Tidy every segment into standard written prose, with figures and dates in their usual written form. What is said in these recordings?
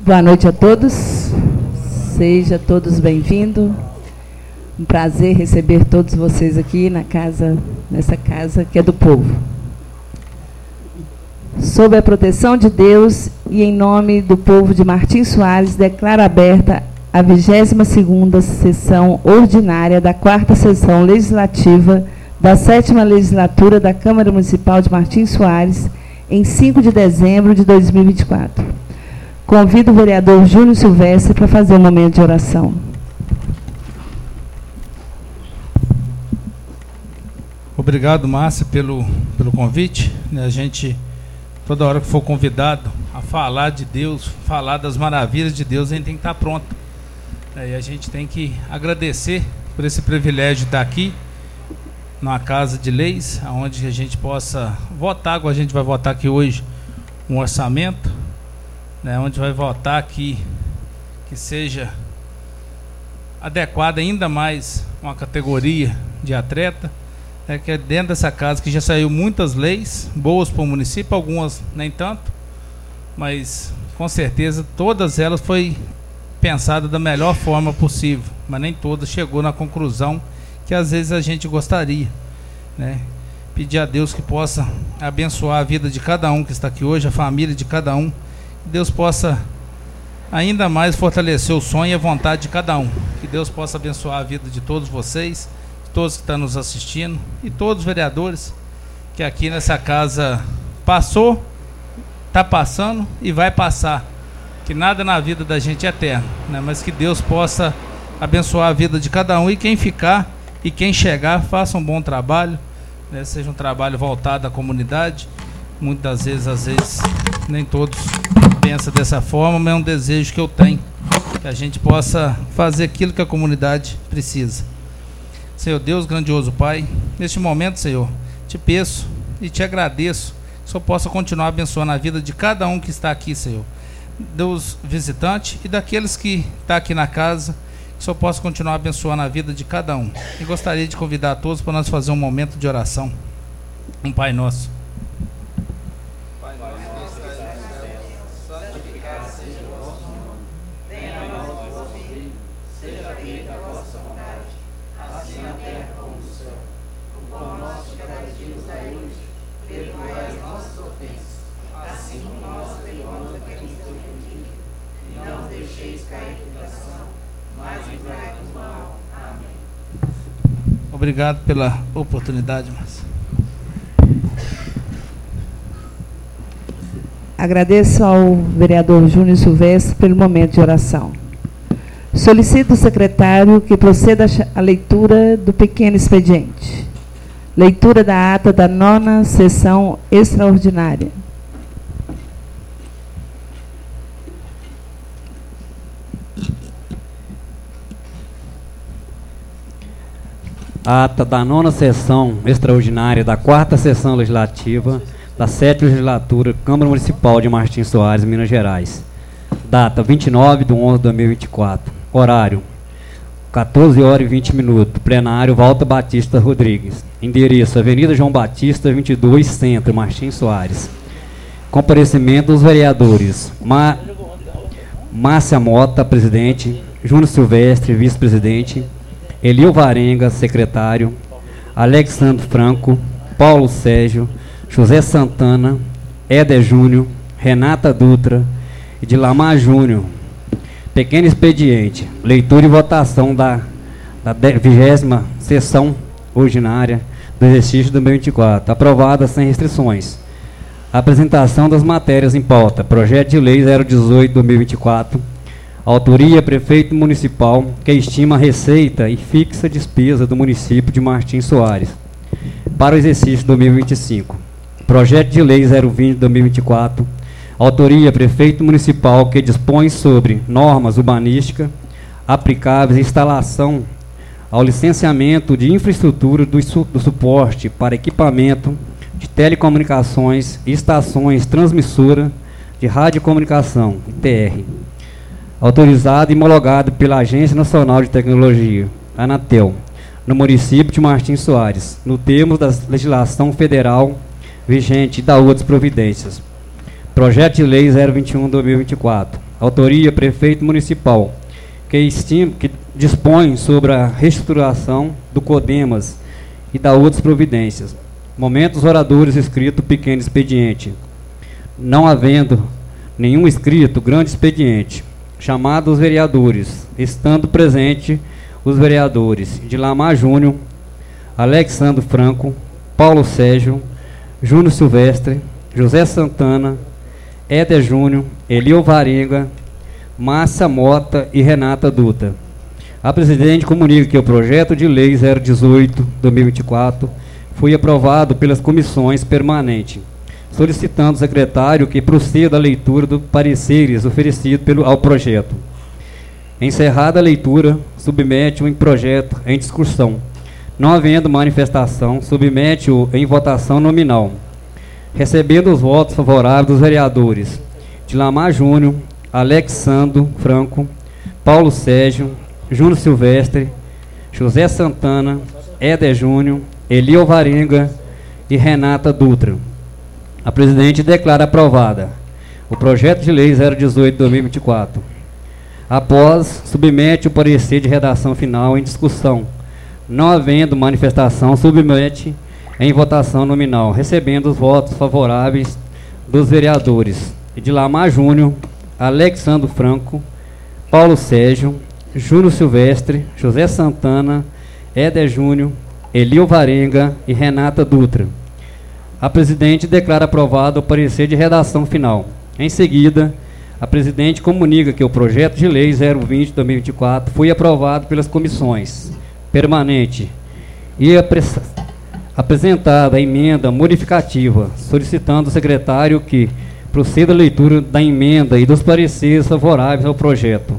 Boa noite a todos, sejam todos bem-vindos. Um prazer receber todos vocês aqui nessa casa que é do povo. Sob a proteção de Deus e em nome do povo de Martins Soares, declaro aberta a 22ª sessão ordinária da 4ª sessão legislativa da 7ª legislatura da Câmara Municipal de Martins Soares, em 5 de dezembro de 2024. Convido o vereador Júnior Silvestre para fazer um momento de oração. Obrigado, Márcia, pelo convite. A gente, toda hora que for convidado a falar de Deus, falar das maravilhas de Deus, a gente tem que estar pronto. E a gente tem que agradecer por esse privilégio de estar aqui, numa casa de leis, onde a gente possa votar, como a gente vai votar aqui hoje, um orçamento, onde vai votar aqui que seja adequada ainda mais uma categoria de atleta, que é dentro dessa casa que já saiu muitas leis boas para o município, algumas nem tanto, mas com certeza todas elas foi pensada da melhor forma possível, mas nem todas chegou na conclusão que às vezes a gente gostaria, Pedir a Deus que possa abençoar a vida de cada um que está aqui hoje, a família de cada um, que Deus possa ainda mais fortalecer o sonho e a vontade de cada um, que Deus possa abençoar a vida de todos vocês, de todos que estão nos assistindo e todos os vereadores que aqui nessa casa passou, está passando e vai passar, que nada na vida da gente é eterno, mas que Deus possa abençoar a vida de cada um, e quem ficar e quem chegar faça um bom trabalho, seja um trabalho voltado à comunidade. Muitas vezes, às vezes, nem todos pensam dessa forma, mas é um desejo que eu tenho, que a gente possa fazer aquilo que a comunidade precisa. Senhor Deus, grandioso Pai, neste momento, Senhor, te peço e te agradeço que o Senhor possa continuar abençoando a vida de cada um que está aqui, Senhor, dos visitantes e daqueles que estão aqui na casa, que o Senhor possa continuar abençoando a vida de cada um. E gostaria de convidar a todos para nós fazer um momento de oração. Um Pai Nosso. Pai nosso que estás no céu, santificado seja o vosso nome. Venha a nós o vosso reino, seja feita a vossa vontade, assim na terra como no céu. O pão nosso de cada dia nos dai hoje, perdoai as nossas ofensas, assim como nós perdoamos a quem nos tem ofendido. E não nos deixeis cair em tentação, mas livrai-nos do mal. Amém. Obrigado pela oportunidade, Márcia. Agradeço ao vereador Júnior Silvestre pelo momento de oração. Solicito o secretário que proceda à leitura do pequeno expediente. Leitura da ata da 9ª sessão extraordinária. A ata da 9ª sessão extraordinária da 4ª sessão legislativa da 7ª legislatura Câmara Municipal de Martins Soares, Minas Gerais. Data 29/11/2024. Horário 14h20. Plenário Walter Batista Rodrigues. Endereço Avenida João Batista 22, Centro, Martins Soares. Comparecimento dos vereadores: Márcia Mota, presidente; Júnior Silvestre, vice-presidente; Elio Varenga, secretário; Alexandre Franco; Paulo Sérgio; José Santana; Éder Júnior; Renata Dutra; Edilamar Júnior. Pequeno expediente. Leitura e votação da 20ª sessão ordinária do exercício de 2024. Aprovada sem restrições. Apresentação das matérias em pauta. Projeto de Lei 018/2024. Autoria: Prefeito Municipal, que estima a receita e fixa a despesa do município de Martins Soares para o exercício 2025. Projeto de Lei 020/2024. Autoria: Prefeito Municipal, que dispõe sobre normas urbanísticas aplicáveis à instalação ao licenciamento de infraestrutura do suporte para equipamento de telecomunicações e estações transmissora de radiocomunicação, ITR, autorizado e homologado pela Agência Nacional de Tecnologia, Anatel, no município de Martins Soares, no termo da legislação federal vigente e da outras providências. Projeto de Lei 021/2024. Autoria, prefeito municipal, que dispõe sobre a reestruturação do CODEMAS e da outras providências. Momento, os oradores inscritos, pequeno expediente. Não havendo nenhum inscrito, grande expediente. Chamado os vereadores, estando presente os vereadores Dilamar Júnior, Alexandre Franco, Paulo Sérgio, Júnior Silvestre, José Santana, Éder Júnior, Elio Varenga, Márcia Mota e Renata Dutra. A presidente comunica que o projeto de lei 018/2024 foi aprovado pelas comissões permanentes, solicitando ao secretário que proceda à leitura dos pareceres oferecidos ao projeto. Encerrada a leitura, submete o projeto em discussão. Não havendo manifestação, submete-o em votação nominal. Recebendo os votos favoráveis dos vereadores Dilamar Júnior, Alexandre Franco, Paulo Sérgio, Júnior Silvestre, José Santana, Éder Júnior, Elio Varenga e Renata Dutra. A presidente declara aprovada o projeto de lei 018/2024. Após, submete o parecer de redação final em discussão. Não havendo manifestação, submete em votação nominal, recebendo os votos favoráveis dos vereadores Dilamar Júnior, Alexandre Franco, Paulo Sérgio, Júnior Silvestre, José Santana, Éder Júnior, Elio Varenga e Renata Dutra. A presidente declara aprovado o parecer de redação final. Em seguida, a presidente comunica que o projeto de lei 020/2024 foi aprovado pelas comissões permanente e apresentada a emenda modificativa, solicitando ao secretário que proceda a leitura da emenda e dos pareceres favoráveis ao projeto.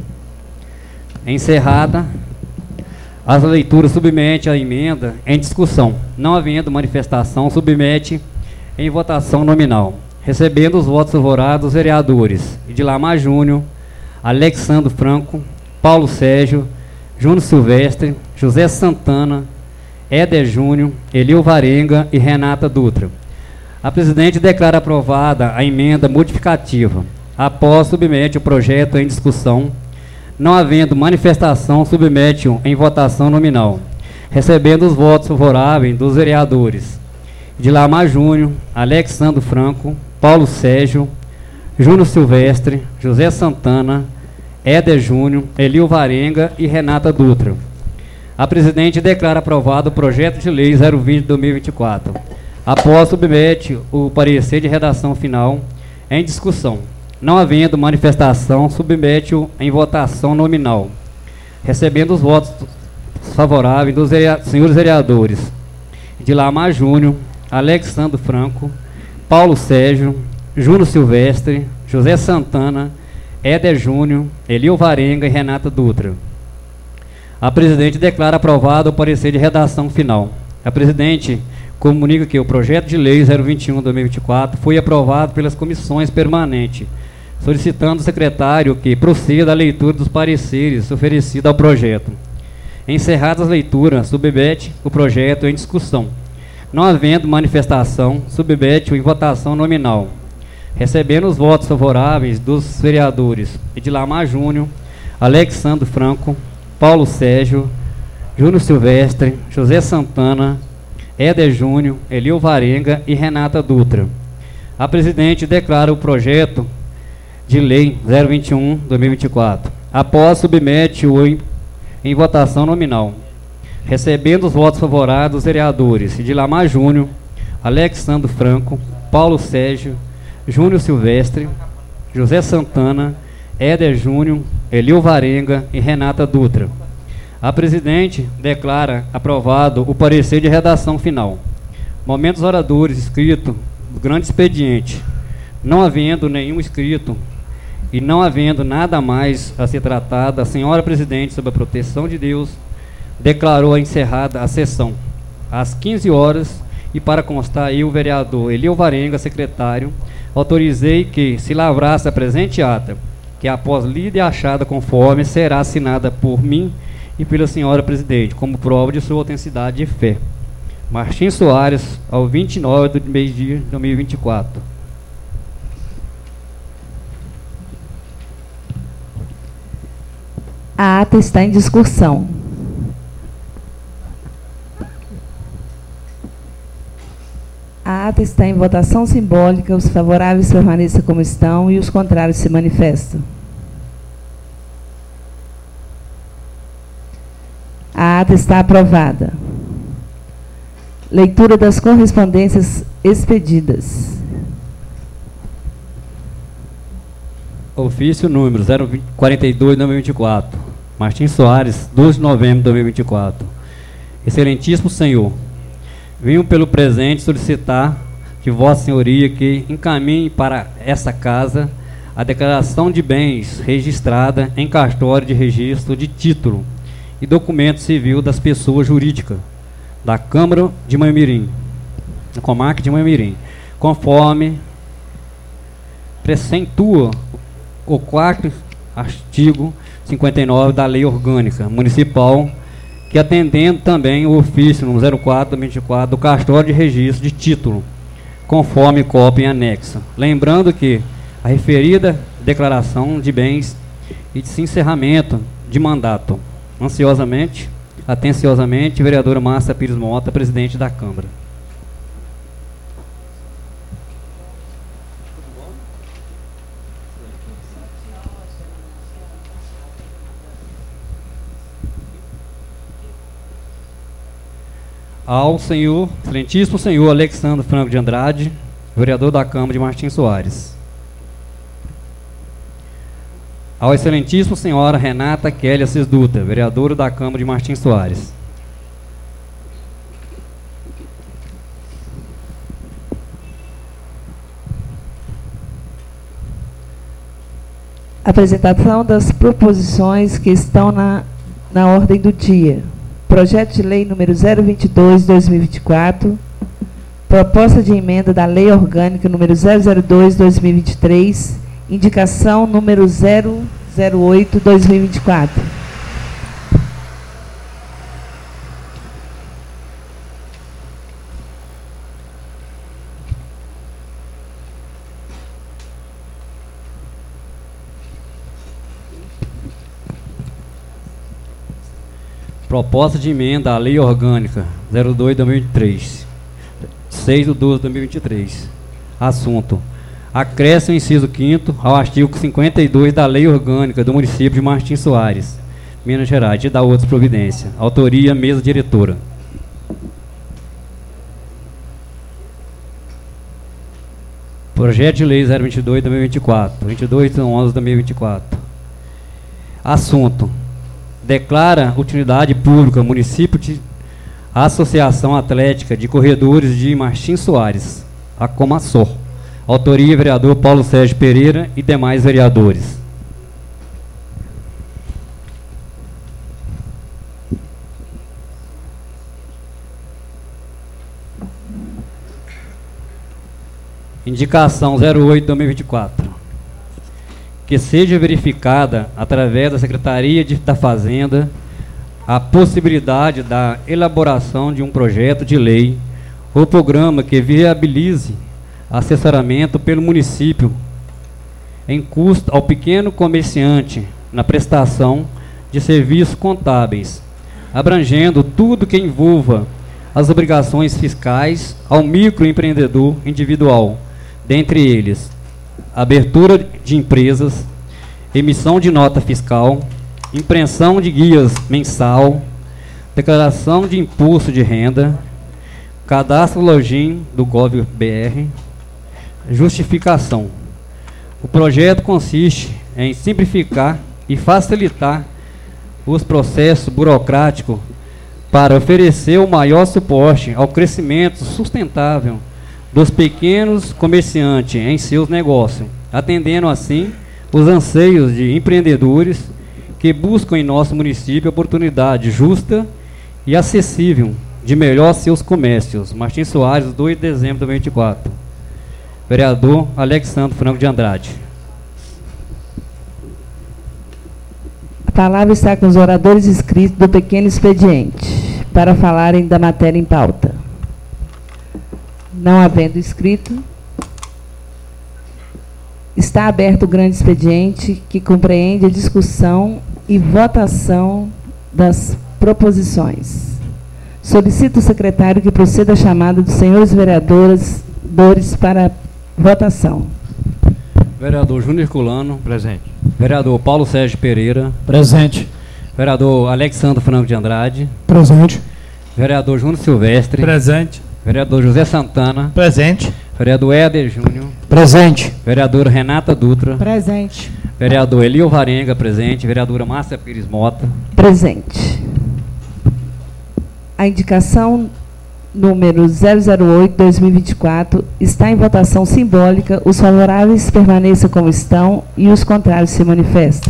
Encerrada as leituras, submete a emenda em discussão. Não havendo manifestação, submete em votação nominal. Recebendo os votos favoráveis dos vereadores Dilamar Júnior, Alexandre Franco, Paulo Sérgio, Júnior Silvestre, José Santana, Éder Júnior, Elio Varenga e Renata Dutra. A presidente declara aprovada a emenda modificativa. Após, submete o projeto em discussão. Não havendo manifestação, submete-o em votação nominal. Recebendo os votos favoráveis dos vereadores Dilamar Júnior, Alexandre Franco, Paulo Sérgio, Júnior Silvestre, José Santana, Éder Júnior, Elio Varenga e Renata Dutra. A presidente declara aprovado o projeto de lei 020/2024. Após, submete o parecer de redação final em discussão. Não havendo manifestação, submete-o em votação nominal. Recebendo os votos favoráveis dos senhores vereadores Dilamar Júnior, Alexandre Franco, Paulo Sérgio, Júnior Silvestre, José Santana, Éder Júnior, Elio Varenga e Renata Dutra. A presidente declara aprovado o parecer de redação final. A presidente comunica que o projeto de lei 021/2024 foi aprovado pelas comissões permanentes, solicitando ao secretário que proceda à leitura dos pareceres oferecidos ao projeto. Encerradas as leituras, submete o projeto em discussão. Não havendo manifestação, submete-o em votação nominal. Recebendo os votos favoráveis dos vereadores Dilamar Júnior, Alexandre Franco, Paulo Sérgio, Júnior Silvestre, José Santana, Éder Júnior, Elio Varenga e Renata Dutra. A presidente declara o projeto de lei 021/2024. Após, submete-o em votação nominal. Recebendo os votos favoráveis dos vereadores Dilamar Júnior, Alexandre Franco, Paulo Sérgio, Júnior Silvestre, José Santana, Éder Júnior, Elio Varenga e Renata Dutra. A presidente declara aprovado o parecer de redação final. Momentos oradores inscritos do grande expediente. Não havendo nenhum inscrito e não havendo nada mais a ser tratado, a senhora presidente, sob a proteção de Deus, declarou encerrada a sessão às 15 horas e, para constar, eu, vereador Elio Varenga, secretário, autorizei que se lavrasse a presente ata, que após lida e achada conforme, será assinada por mim e pela senhora presidente, como prova de sua autenticidade de fé. Martins Soares, ao 29 do mês de 2024. A ata está em discussão. A ata está em votação simbólica. Os favoráveis permaneçam como estão e os contrários se manifestam. A ata está aprovada. Leitura das correspondências expedidas. Ofício número 042/2024. Martins Soares, 12 de novembro de 2024. Excelentíssimo senhor, venho pelo presente solicitar que Vossa Senhoria que encaminhe para essa casa a declaração de bens registrada em cartório de registro de título e documento civil das pessoas jurídicas da Câmara de Mamirim, da comarca de Mamirim, conforme precentua o 4º artigo 59 da Lei Orgânica Municipal, que atendendo também o ofício número 04/2024 do cartório de registro de título, conforme cópia em anexo. Lembrando que a referida declaração de bens e de encerramento de mandato. Ansiosamente, atenciosamente, vereadora Márcia Pires Mota, presidente da Câmara. Ao senhor, excelentíssimo senhor Alexandre Franco de Andrade, vereador da Câmara de Martins Soares. Ao excelentíssimo senhora Renata Kelly Assis Dutra, vereadora da Câmara de Martins Soares. Apresentação das proposições que estão na ordem do dia. Projeto de Lei número 022/2024, proposta de emenda da Lei Orgânica número 002/2023, indicação número 008/2024. Proposta de emenda à Lei Orgânica 02/2023, 6/12/2023. Assunto: acréscimo inciso 5º ao artigo 52 da Lei Orgânica do município de Martins Soares, Minas Gerais, e da outras providências. Autoria, mesa diretora. Projeto de Lei 022/2024, 22/11/2024. Assunto: declara utilidade pública município de Associação Atlética de Corredores de Martins Soares, a Comassor. Autoria, vereador Paulo Sérgio Pereira e demais vereadores. Indicação 08/2024. Que seja verificada, através da Secretaria da Fazenda, a possibilidade da elaboração de um projeto de lei ou programa que viabilize assessoramento pelo município em custo ao pequeno comerciante na prestação de serviços contábeis, abrangendo tudo que envolva as obrigações fiscais ao microempreendedor individual, dentre eles abertura de empresas, emissão de nota fiscal, impressão de guias mensal, declaração de imposto de renda, cadastro login do Gov.br, justificação. O projeto consiste em simplificar e facilitar os processos burocráticos para oferecer o maior suporte ao crescimento sustentável dos pequenos comerciantes em seus negócios, atendendo assim os anseios de empreendedores que buscam em nosso município oportunidade justa e acessível de melhor seus comércios. Martins Soares, 2 de dezembro de 2024. Vereador Alexandre Franco de Andrade. A palavra está com os oradores inscritos do pequeno expediente, para falarem da matéria em pauta. Não havendo inscrito, está aberto o grande expediente, que compreende a discussão e votação das proposições. Solicito o secretário que proceda à chamada dos senhores vereadores para votação. Vereador Júnior Herculano. Presente. Vereador Paulo Sérgio Pereira. Presente. Vereador Alexandre Franco de Andrade. Presente. Vereador Júnior Silvestre. Presente. Vereador José Santana. Presente. Vereador Éder Júnior. Presente. Vereadora Renata Dutra. Presente. Vereador Elio Varenga, presente. Vereadora Márcia Pires Mota. Presente. A indicação número 008-2024 está em votação simbólica. Os favoráveis permaneçam como estão e os contrários se manifestam.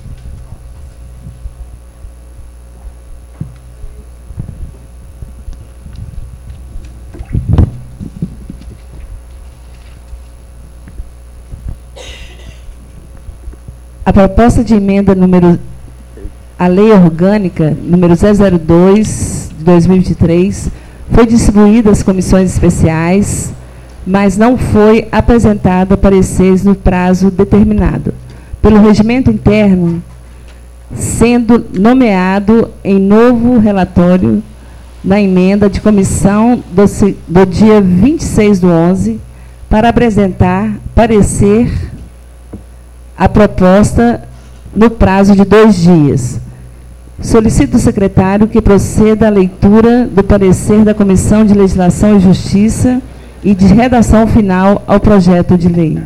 A proposta de emenda à Lei Orgânica número 002 de 2023 foi distribuída às comissões especiais, mas não foi apresentada a pareceres no prazo determinado pelo regimento interno, sendo nomeado em novo relatório na emenda de comissão do dia 26/11 para apresentar parecer a proposta no prazo de 2 dias. Solicito ao secretário que proceda à leitura do parecer da Comissão de Legislação e Justiça e de redação final ao projeto de lei.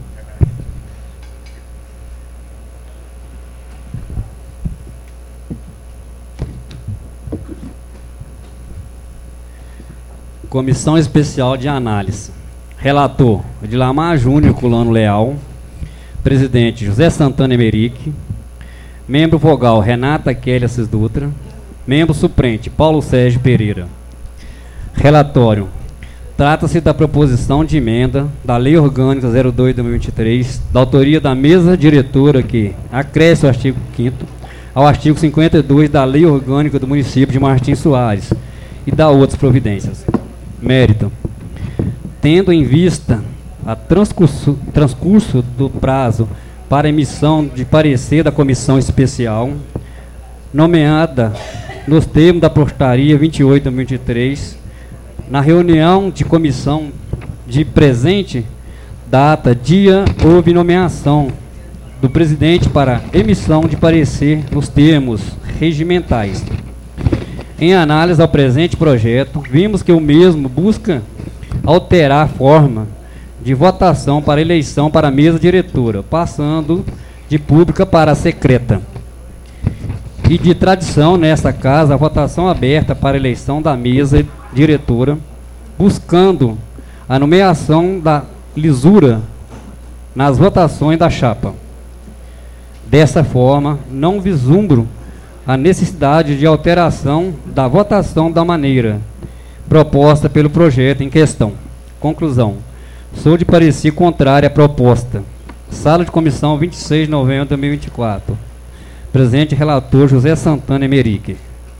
Comissão Especial de Análise. Relator Edilamar Júnior Herculano Leal. Presidente José Santana Emerick. Membro vogal Renata Kelly Assis Dutra. Membro suplente Paulo Sérgio Pereira. Relatório. Trata-se da proposição de emenda da Lei Orgânica 02 de 2023, da autoria da mesa diretora que acresce o artigo 5º ao artigo 52 da Lei Orgânica do município de Martins Soares e da outras providências. Mérito. Tendo em vista a transcurso do prazo para emissão de parecer da comissão especial, nomeada nos termos da portaria 28 de 2023, na reunião de comissão de presente data, dia, houve nomeação do presidente para emissão de parecer nos termos regimentais. Em análise ao presente projeto, vimos que o mesmo busca alterar a forma de votação para eleição para a mesa diretora, passando de pública para secreta. E de tradição, nesta casa, a votação aberta para a eleição da mesa diretora, buscando a nomeação da lisura nas votações da chapa. Dessa forma, não vislumbro a necessidade de alteração da votação da maneira proposta pelo projeto em questão. Conclusão. Sou de parecer contrário à proposta. Sala de comissão 26 de novembro de 2024. Presente relator José Santana Emerick.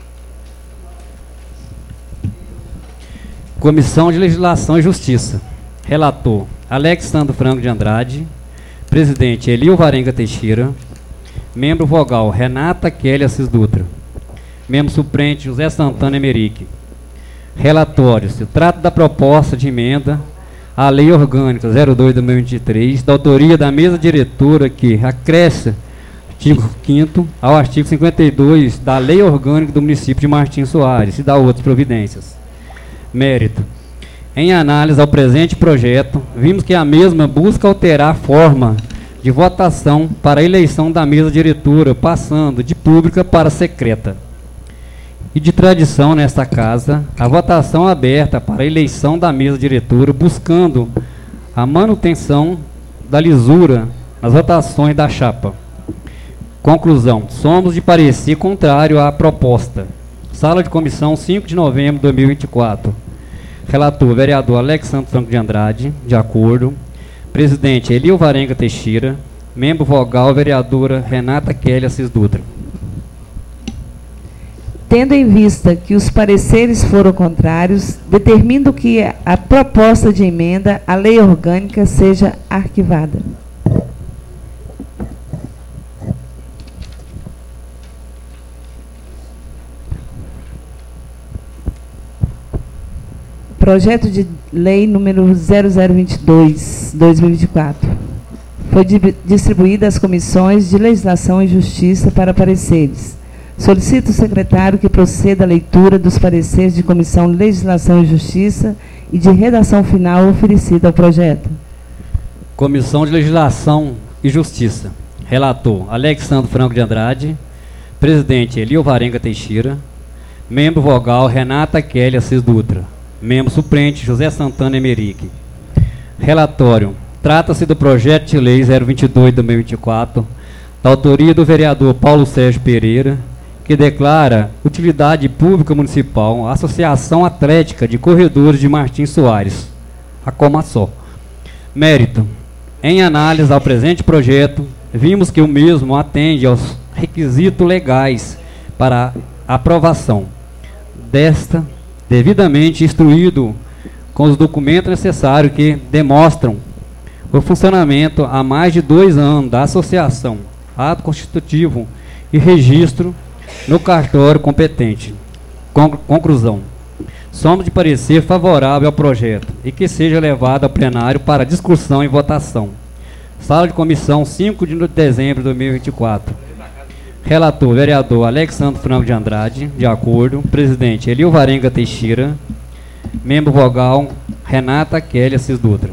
Comissão de Legislação e Justiça. Relator Alexandre Franco de Andrade. Presidente Elio Varenga Teixeira. Membro vogal Renata Kelly Assis Dutra. Membro suplente José Santana Emerick. Relatório. Se trata da proposta de emenda à Lei Orgânica 02 de 2023, da autoria da mesa diretora que acresce artigo 5º ao artigo 52 da Lei Orgânica do município de Martins Soares e da outras providências. Mérito. Em análise ao presente projeto, vimos que a mesma busca alterar a forma de votação para a eleição da mesa diretora, passando de pública para secreta. E de tradição nesta casa, a votação aberta para a eleição da mesa diretora, buscando a manutenção da lisura nas votações da chapa. Conclusão. Somos de parecer contrário à proposta. Sala de comissão 5 de novembro de 2024. Relator vereador Alexandre Franco de Andrade, de acordo. Presidente Elio Varenga Teixeira. Membro vogal vereadora Renata Kelly Assis Dutra. Tendo em vista que os pareceres foram contrários, determino que a proposta de emenda à lei orgânica seja arquivada. Projeto de Lei número 0022/2024. Foi distribuída às comissões de Legislação e Justiça para pareceres. Solicito o secretário que proceda à leitura dos pareceres de Comissão de Legislação e Justiça e de redação final oferecida ao projeto. Comissão de Legislação e Justiça. Relator Alexandre Franco de Andrade. Presidente Elio Varenga Teixeira. Membro vogal Renata Kelly Assis Dutra. Membro suplente José Santana Emerique. Relatório. Trata-se do projeto de lei 022/2024, da autoria do vereador Paulo Sérgio Pereira, que declara utilidade pública municipal a Associação Atlética de Corredores de Martins Soares, a Comassó. Mérito. Em análise ao presente projeto, vimos que o mesmo atende aos requisitos legais para aprovação desta, devidamente instruído com os documentos necessários que demonstram o funcionamento há mais de 2 anos da associação, ato constitutivo e registro no cartório competente. Conclusão. Somos de parecer favorável ao projeto e que seja levado ao plenário para discussão e votação. Sala de comissão, 5 de dezembro de 2024. Relator, vereador Alexandre Franco de Andrade, de acordo. Presidente Elio Varenga Teixeira. Membro vogal Renata Kelly Assis Dutra.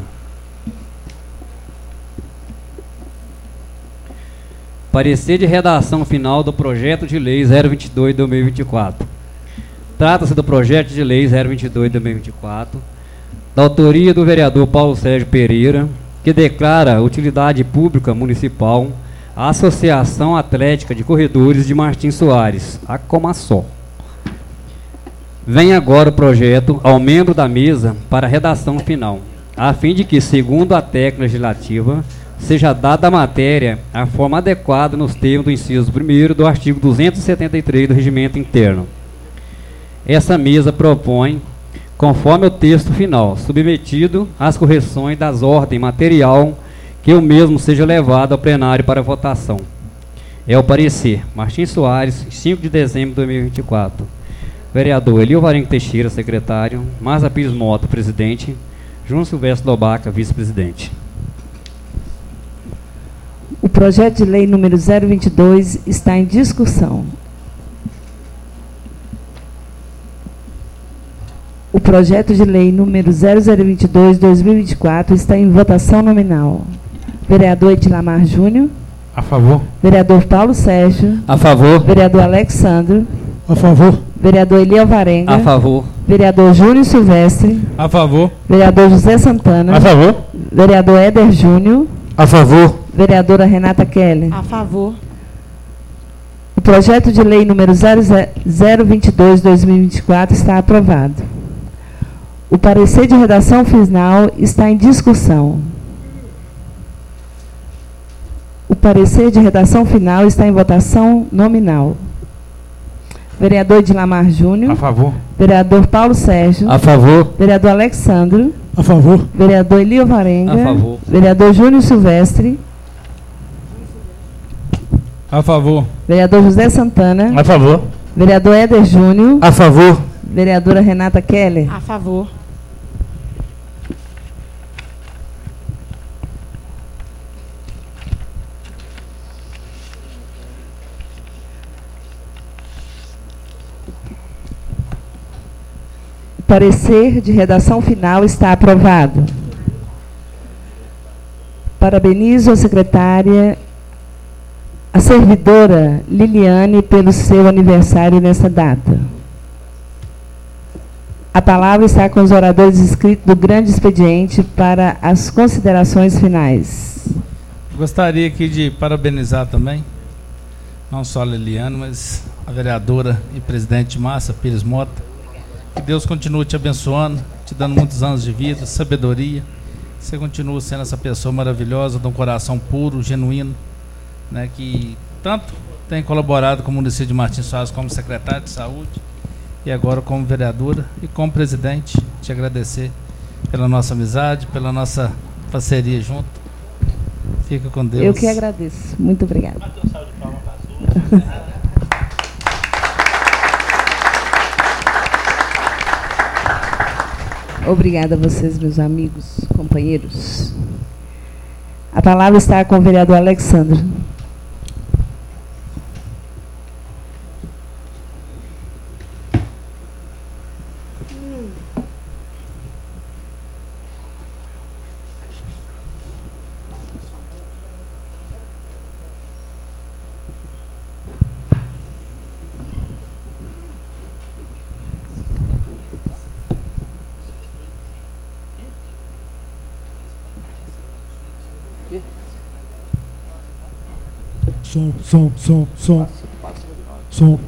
Parecer de redação final do projeto de lei 022/2024. Trata-se do projeto de lei 022/2024, da autoria do vereador Paulo Sérgio Pereira, que declara utilidade pública municipal a Associação Atlética de Corredores de Martins Soares, a Comassó. Vem agora o projeto ao membro da mesa para a redação final, a fim de que, segundo a técnica legislativa, seja dada a matéria a forma adequada nos termos do inciso 1º do artigo 273 do Regimento Interno. Essa mesa propõe, conforme o texto final, submetido às correções das ordens material, que o mesmo seja levado ao plenário para votação. É o parecer. Martins Soares, 5 de dezembro de 2024. Vereador Elio Varenga Teixeira, secretário. Marza Pires Mota, presidente. João Silvestre Lobaca, vice-presidente. O projeto de lei número 022 está em discussão. O projeto de lei número 0022/2024 está em votação nominal. Vereador Edilamar Júnior. A favor. Vereador Paulo Sérgio. A favor. Vereador Alexandre. A favor. Vereador Elio Varenga. A favor. Vereador Júnior Silvestre. A favor. Vereador José Santana. A favor. Vereador Éder Júnior. A favor. Vereadora Renata Kelly. A favor. O projeto de lei número 022/2024 está aprovado. O parecer de redação final está em discussão. O parecer de redação final está em votação nominal. Vereador Edilamar Júnior. A favor. Vereador Paulo Sérgio. A favor. Vereador Alexandre. A favor. Vereador Elio Varenga. A favor. Vereador Júnior Silvestre. A favor. Vereador José Santana. A favor. Vereador Éder Júnior. A favor. Vereadora Renata Kelly. A favor. O parecer de redação final está aprovado. Parabenizo a secretária, a servidora Liliane, pelo seu aniversário nesta data. A palavra está com os oradores inscritos do grande expediente para as considerações finais. Gostaria aqui de parabenizar também, não só a Liliane, mas a vereadora e presidente Marza Pires Mota. Que Deus continue te abençoando, te dando muitos anos de vida, sabedoria. Você continua sendo essa pessoa maravilhosa, de um coração puro, genuíno, né, que tanto tem colaborado com o município de Martins Soares como secretário de saúde e agora como vereadora e como presidente. Te agradecer pela nossa amizade, pela nossa parceria junto. Fica com Deus. Eu que agradeço. Muito obrigada. Obrigada a vocês, meus amigos, companheiros. A palavra está com o vereador Alexandre. Som.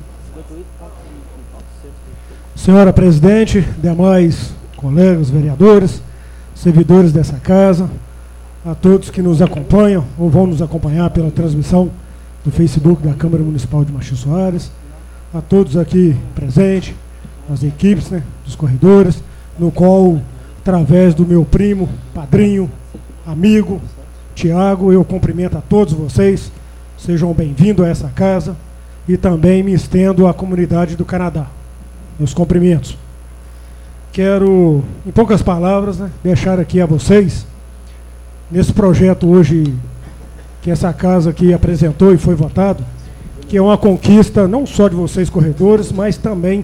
Senhora presidente, demais colegas, vereadores, servidores dessa casa, a todos que nos acompanham ou vão nos acompanhar pela transmissão do Facebook da Câmara Municipal de Martins Soares, a todos aqui presentes, as equipes, né, dos corredores, no qual, através do meu primo, padrinho, amigo, Tiago, eu cumprimento a todos vocês. Sejam bem-vindos a essa casa e também me estendo à comunidade do Canadá. Meus cumprimentos. Quero, em poucas palavras, né, deixar aqui a vocês, nesse projeto hoje que essa casa aqui apresentou e foi votado, que é uma conquista não só de vocês corredores, mas também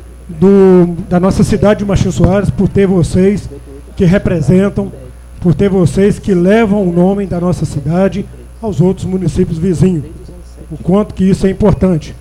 da nossa cidade de Martins Soares, por ter vocês que representam, por ter vocês que levam o nome da nossa cidade aos outros municípios vizinhos, o quanto que isso é importante.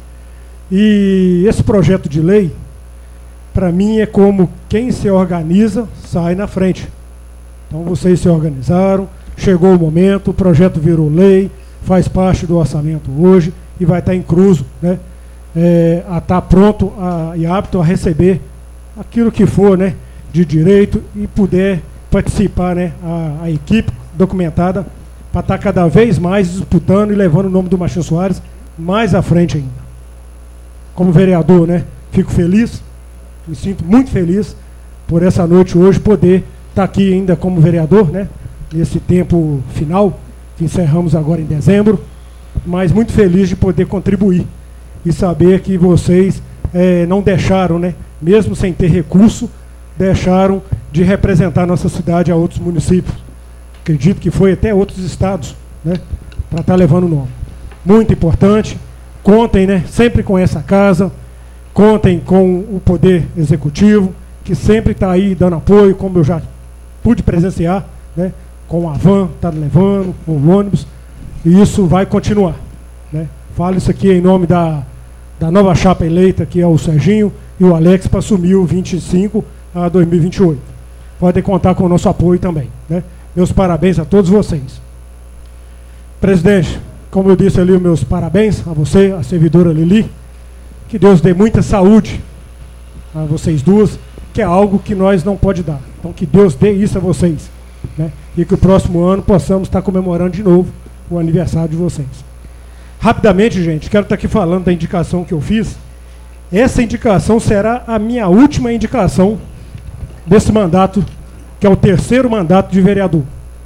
E esse projeto de lei, para mim, é como quem se organiza sai na frente. Então vocês se organizaram, chegou o momento, o projeto virou lei, faz parte do orçamento hoje e vai estar incluso, né, a estar pronto e apto a receber aquilo que for, né, de direito e puder participar, né, a equipe documentada para estar cada vez mais disputando e levando o nome do Martins Soares mais à frente ainda. Como vereador, né, fico feliz, me sinto muito feliz por essa noite hoje poder estar aqui ainda como vereador, né, nesse tempo final, que encerramos agora em dezembro, mas muito feliz de poder contribuir e saber que vocês não deixaram, né, mesmo sem ter recurso, deixaram de representar nossa cidade a outros municípios. Acredito que foi até outros estados, né, para estar levando o nome. Muito importante. Contem, né, sempre com essa casa, contem com o Poder Executivo, que sempre está aí dando apoio, como eu já pude presenciar, né, com a van, está levando, com o ônibus, e isso vai continuar, né. Falo isso aqui em nome da nova chapa eleita, que é o Serginho e o Alex, para assumir o 25 a 2028. Podem contar com o nosso apoio também, né. Meus parabéns a todos vocês. Presidente, como eu disse ali, os meus parabéns a você, a servidora Lili. Que Deus dê muita saúde a vocês duas, que é algo que nós não pode dar. Então que Deus dê isso a vocês, né? E que o próximo ano possamos estar comemorando de novo o aniversário de vocês. Rapidamente, gente, quero estar aqui falando da indicação que eu fiz. Essa indicação será a minha última indicação desse mandato, que é o terceiro mandato de vereador.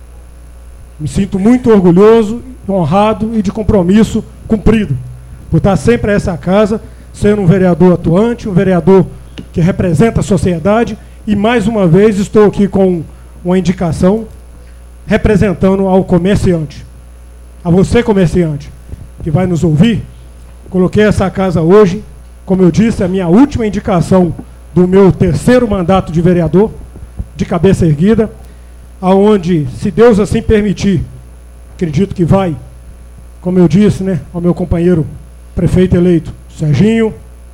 Me sinto muito orgulhoso, honrado e de compromisso cumprido, por estar sempre a essa casa, sendo um vereador atuante, um vereador que representa a sociedade, e mais uma vez estou aqui com uma indicação representando ao comerciante. A você, comerciante, que vai nos ouvir, coloquei essa casa hoje, como eu disse, a minha última indicação do meu terceiro mandato de vereador, de cabeça erguida, aonde, se Deus assim permitir, acredito que vai, como eu disse, né, ao meu companheiro prefeito eleito, Serginho,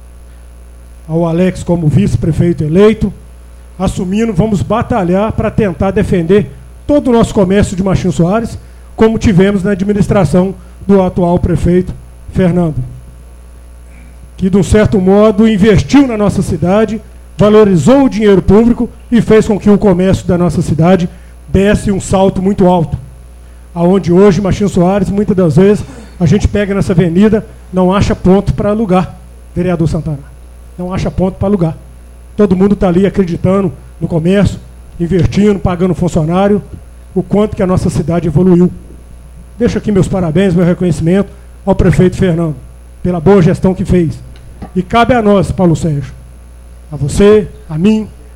ao Alex como vice-prefeito eleito, assumindo, vamos batalhar para tentar defender todo o nosso comércio de Martins Soares, como tivemos na administração do atual prefeito Fernando, que de um certo modo investiu na nossa cidade, valorizou o dinheiro público e fez com que o comércio da nossa cidade desse um salto muito alto. Aonde hoje, Martins Soares, muitas das vezes, a gente pega nessa avenida, não acha ponto para alugar, vereador Santana. Não acha ponto para alugar. Todo mundo está ali acreditando no comércio, investindo, pagando funcionário, o quanto que a nossa cidade evoluiu. Deixo aqui meus parabéns, meu reconhecimento ao prefeito Fernando, pela boa gestão que fez. E cabe a nós, Paulo Sérgio, a você, a mim,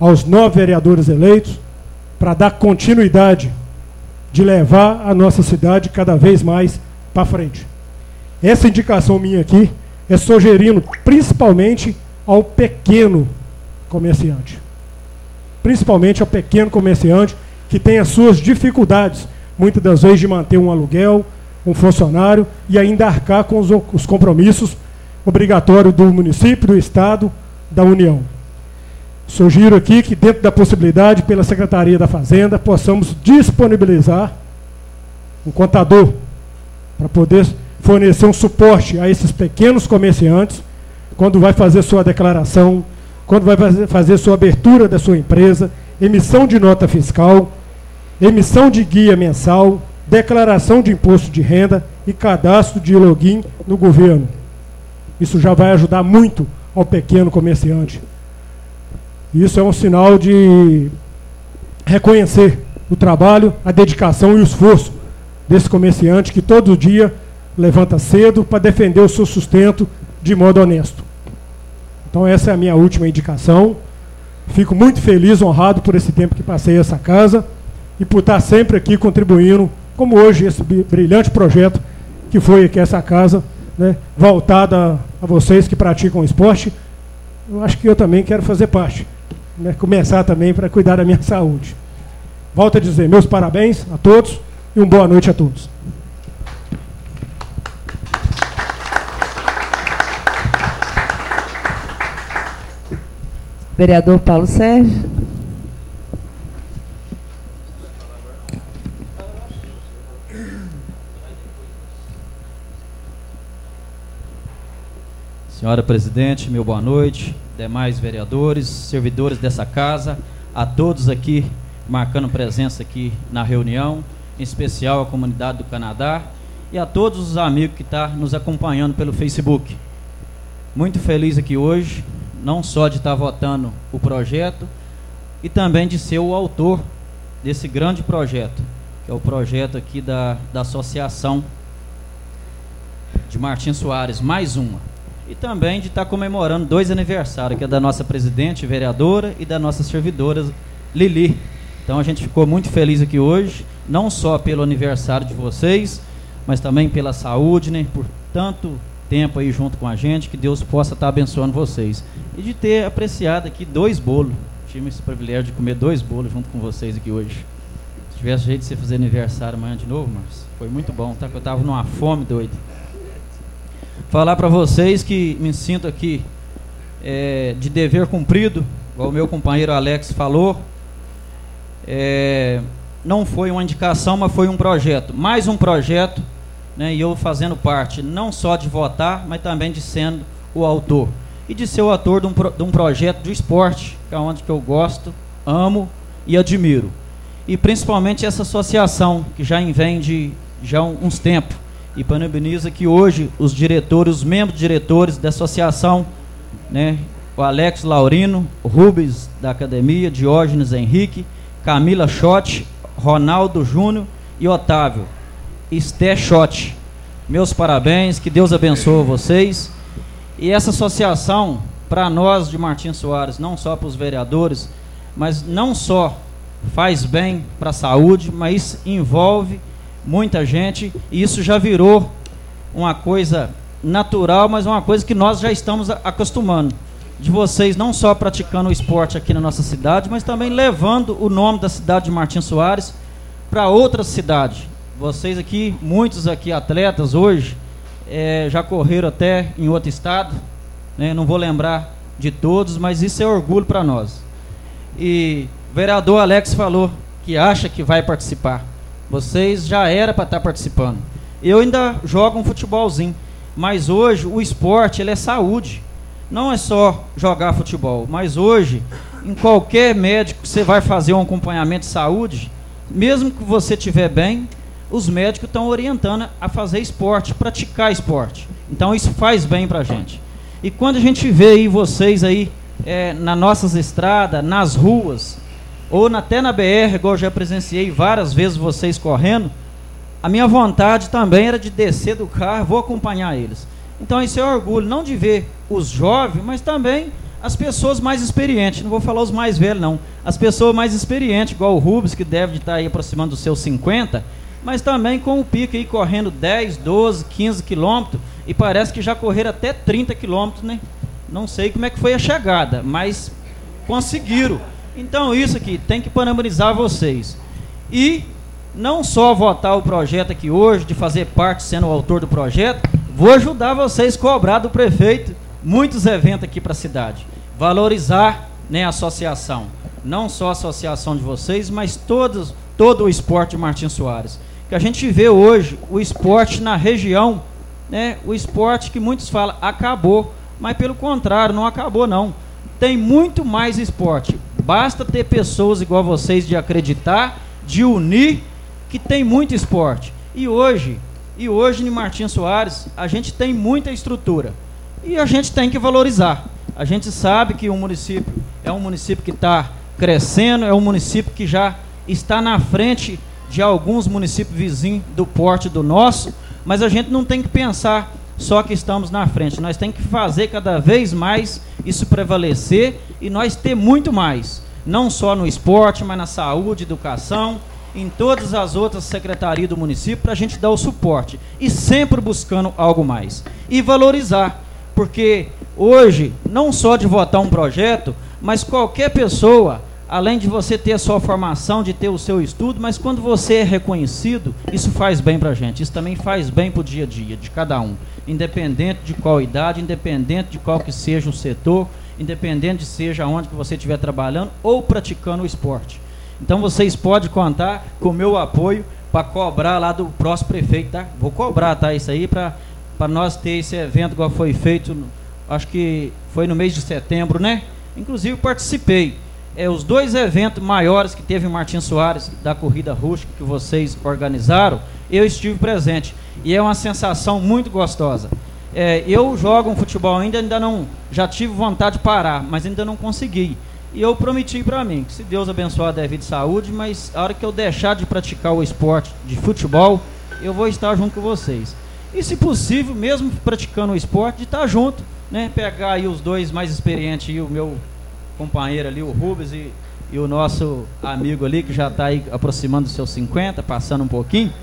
aos 9 vereadores eleitos, para dar continuidade de levar a nossa cidade cada vez mais para frente. Essa indicação minha aqui é sugerindo principalmente ao pequeno comerciante. Principalmente ao pequeno comerciante que tem as suas dificuldades, muitas das vezes, de manter um aluguel, um funcionário e ainda arcar com os compromissos obrigatórios do município, do Estado, da União. Sugiro aqui que, dentro da possibilidade, pela Secretaria da Fazenda, possamos disponibilizar um contador para poder fornecer um suporte a esses pequenos comerciantes quando vai fazer sua declaração, quando vai fazer sua abertura da sua empresa, emissão de nota fiscal, emissão de guia mensal, declaração de imposto de renda e cadastro de login no governo. Isso já vai ajudar muito ao pequeno comerciante. Isso é um sinal de reconhecer o trabalho, a dedicação e o esforço desse comerciante que todo dia levanta cedo para defender o seu sustento de modo honesto. Então essa é a minha última indicação. Fico muito feliz, honrado por esse tempo que passei nessa casa e por estar sempre aqui contribuindo, como hoje, esse brilhante projeto que foi aqui essa casa, né, voltada a vocês que praticam esporte. Eu acho que eu também quero fazer parte, né, começar também para cuidar da minha saúde. Volto a dizer, meus parabéns a todos e uma boa noite a todos. Vereador Paulo Sérgio. Senhora presidente, meu boa noite, demais vereadores, servidores dessa casa, a todos aqui marcando presença aqui na reunião, em especial a comunidade do Canadá e a todos os amigos que estão nos acompanhando pelo Facebook. Muito feliz aqui hoje, não só de estar votando o projeto, e também de ser o autor desse grande projeto, que é o projeto aqui da Associação de Martins Soares, mais uma. E também de estar comemorando 2 aniversários, que é da nossa presidente, vereadora, e da nossa servidora, Lili. Então a gente ficou muito feliz aqui hoje, não só pelo aniversário de vocês, mas também pela saúde, né, por tanto tempo aí junto com a gente, que Deus possa estar abençoando vocês. E de ter apreciado aqui 2 bolos. Tive esse privilégio de comer 2 bolos junto com vocês aqui hoje. Se tivesse jeito de você fazer aniversário amanhã de novo, mas foi muito bom, tá? Eu estava numa fome doida. Falar para vocês que me sinto aqui de dever cumprido, igual o meu companheiro Alex falou. Não foi uma indicação, mas foi um projeto. Mais um projeto, né, e eu fazendo parte, não só de votar, mas também de sendo o autor. E de ser o autor de um projeto de esporte, que é onde que eu gosto, amo e admiro. E principalmente essa associação, que já vem de uns tempos. E parabenizo aqui hoje os diretores, os membros diretores da associação, né, o Alex Laurino, o Rubens da academia, Diógenes Henrique, Camila Schott, Ronaldo Júnior e Otávio Esté Schott. Meus parabéns, que Deus abençoe vocês. E essa associação, para nós de Martins Soares, não só para os vereadores, mas não só faz bem para a saúde, mas envolve muita gente, e isso já virou uma coisa natural, mas uma coisa que nós já estamos acostumando, de vocês não só praticando o esporte aqui na nossa cidade, mas também levando o nome da cidade de Martins Soares para outras cidades. Vocês aqui, muitos aqui atletas hoje, já correram até em outro estado, né? Não vou lembrar de todos, mas isso é orgulho para nós. E o vereador Alex falou que acha que vai participar. Vocês já era para estar participando. Eu ainda jogo um futebolzinho, mas hoje o esporte ele é saúde. Não é só jogar futebol, mas hoje, em qualquer médico que você vai fazer um acompanhamento de saúde, mesmo que você estiver bem, os médicos estão orientando a fazer esporte, praticar esporte. Então isso faz bem para a gente. E quando a gente vê aí vocês aí nas nossas estradas, nas ruas, ou até na BR, igual eu já presenciei várias vezes vocês correndo, a minha vontade também era de descer do carro, vou acompanhar eles. Então isso é orgulho, não de ver os jovens, mas também as pessoas mais experientes, não vou falar os mais velhos não, as pessoas mais experientes, igual o Rubens, que deve estar aí aproximando dos seus 50, mas também com o pique aí correndo 10, 12, 15 quilômetros, e parece que já correram até 30 quilômetros, né? Não sei como é que foi a chegada, mas conseguiram. Então isso aqui tem que parabenizar vocês. E não só votar o projeto aqui hoje, de fazer parte sendo o autor do projeto, vou ajudar vocês a cobrar do prefeito muitos eventos aqui para a cidade. Valorizar, né, a associação. Não só a associação de vocês, mas todo o esporte de Martins Soares. Que a gente vê hoje o esporte na região, né, o esporte que muitos falam acabou, mas pelo contrário, não acabou não. Tem muito mais esporte. Basta ter pessoas igual vocês de acreditar, de unir, que tem muito esporte. E hoje em Martins Soares, a gente tem muita estrutura. E a gente tem que valorizar. A gente sabe que o município é um município que está crescendo, é um município que já está na frente de alguns municípios vizinhos do porte do nosso, mas a gente não tem que pensar só que estamos na frente. Nós temos que fazer cada vez mais isso prevalecer e nós ter muito mais. Não só no esporte, mas na saúde, educação, em todas as outras secretarias do município, para a gente dar o suporte. E sempre buscando algo mais. E valorizar. Porque hoje, não só de votar um projeto, mas qualquer pessoa, além de você ter a sua formação, de ter o seu estudo, mas quando você é reconhecido, isso faz bem para a gente. Isso também faz bem para o dia a dia de cada um. Independente de qual idade, independente de qual que seja o setor, independente de seja onde que você estiver trabalhando ou praticando o esporte. Então vocês podem contar com o meu apoio para cobrar lá do próximo prefeito, tá? Vou cobrar, tá? Isso aí para nós ter esse evento igual foi feito, acho que foi no mês de setembro, né? Inclusive participei. Os 2 eventos maiores que teve em Martins Soares, da corrida rústica que vocês organizaram, eu estive presente. E é uma sensação muito gostosa. Eu jogo um futebol ainda não, já tive vontade de parar, mas ainda não consegui. E eu prometi para mim, que se Deus abençoar a vida de saúde, mas a hora que eu deixar de praticar o esporte de futebol, eu vou estar junto com vocês. E se possível, mesmo praticando o esporte, de estar junto, né? Pegar aí os 2 mais experientes, e o meu companheiro ali, o Rubens, e o nosso amigo ali, que já está aí aproximando dos seus 50, passando um pouquinho,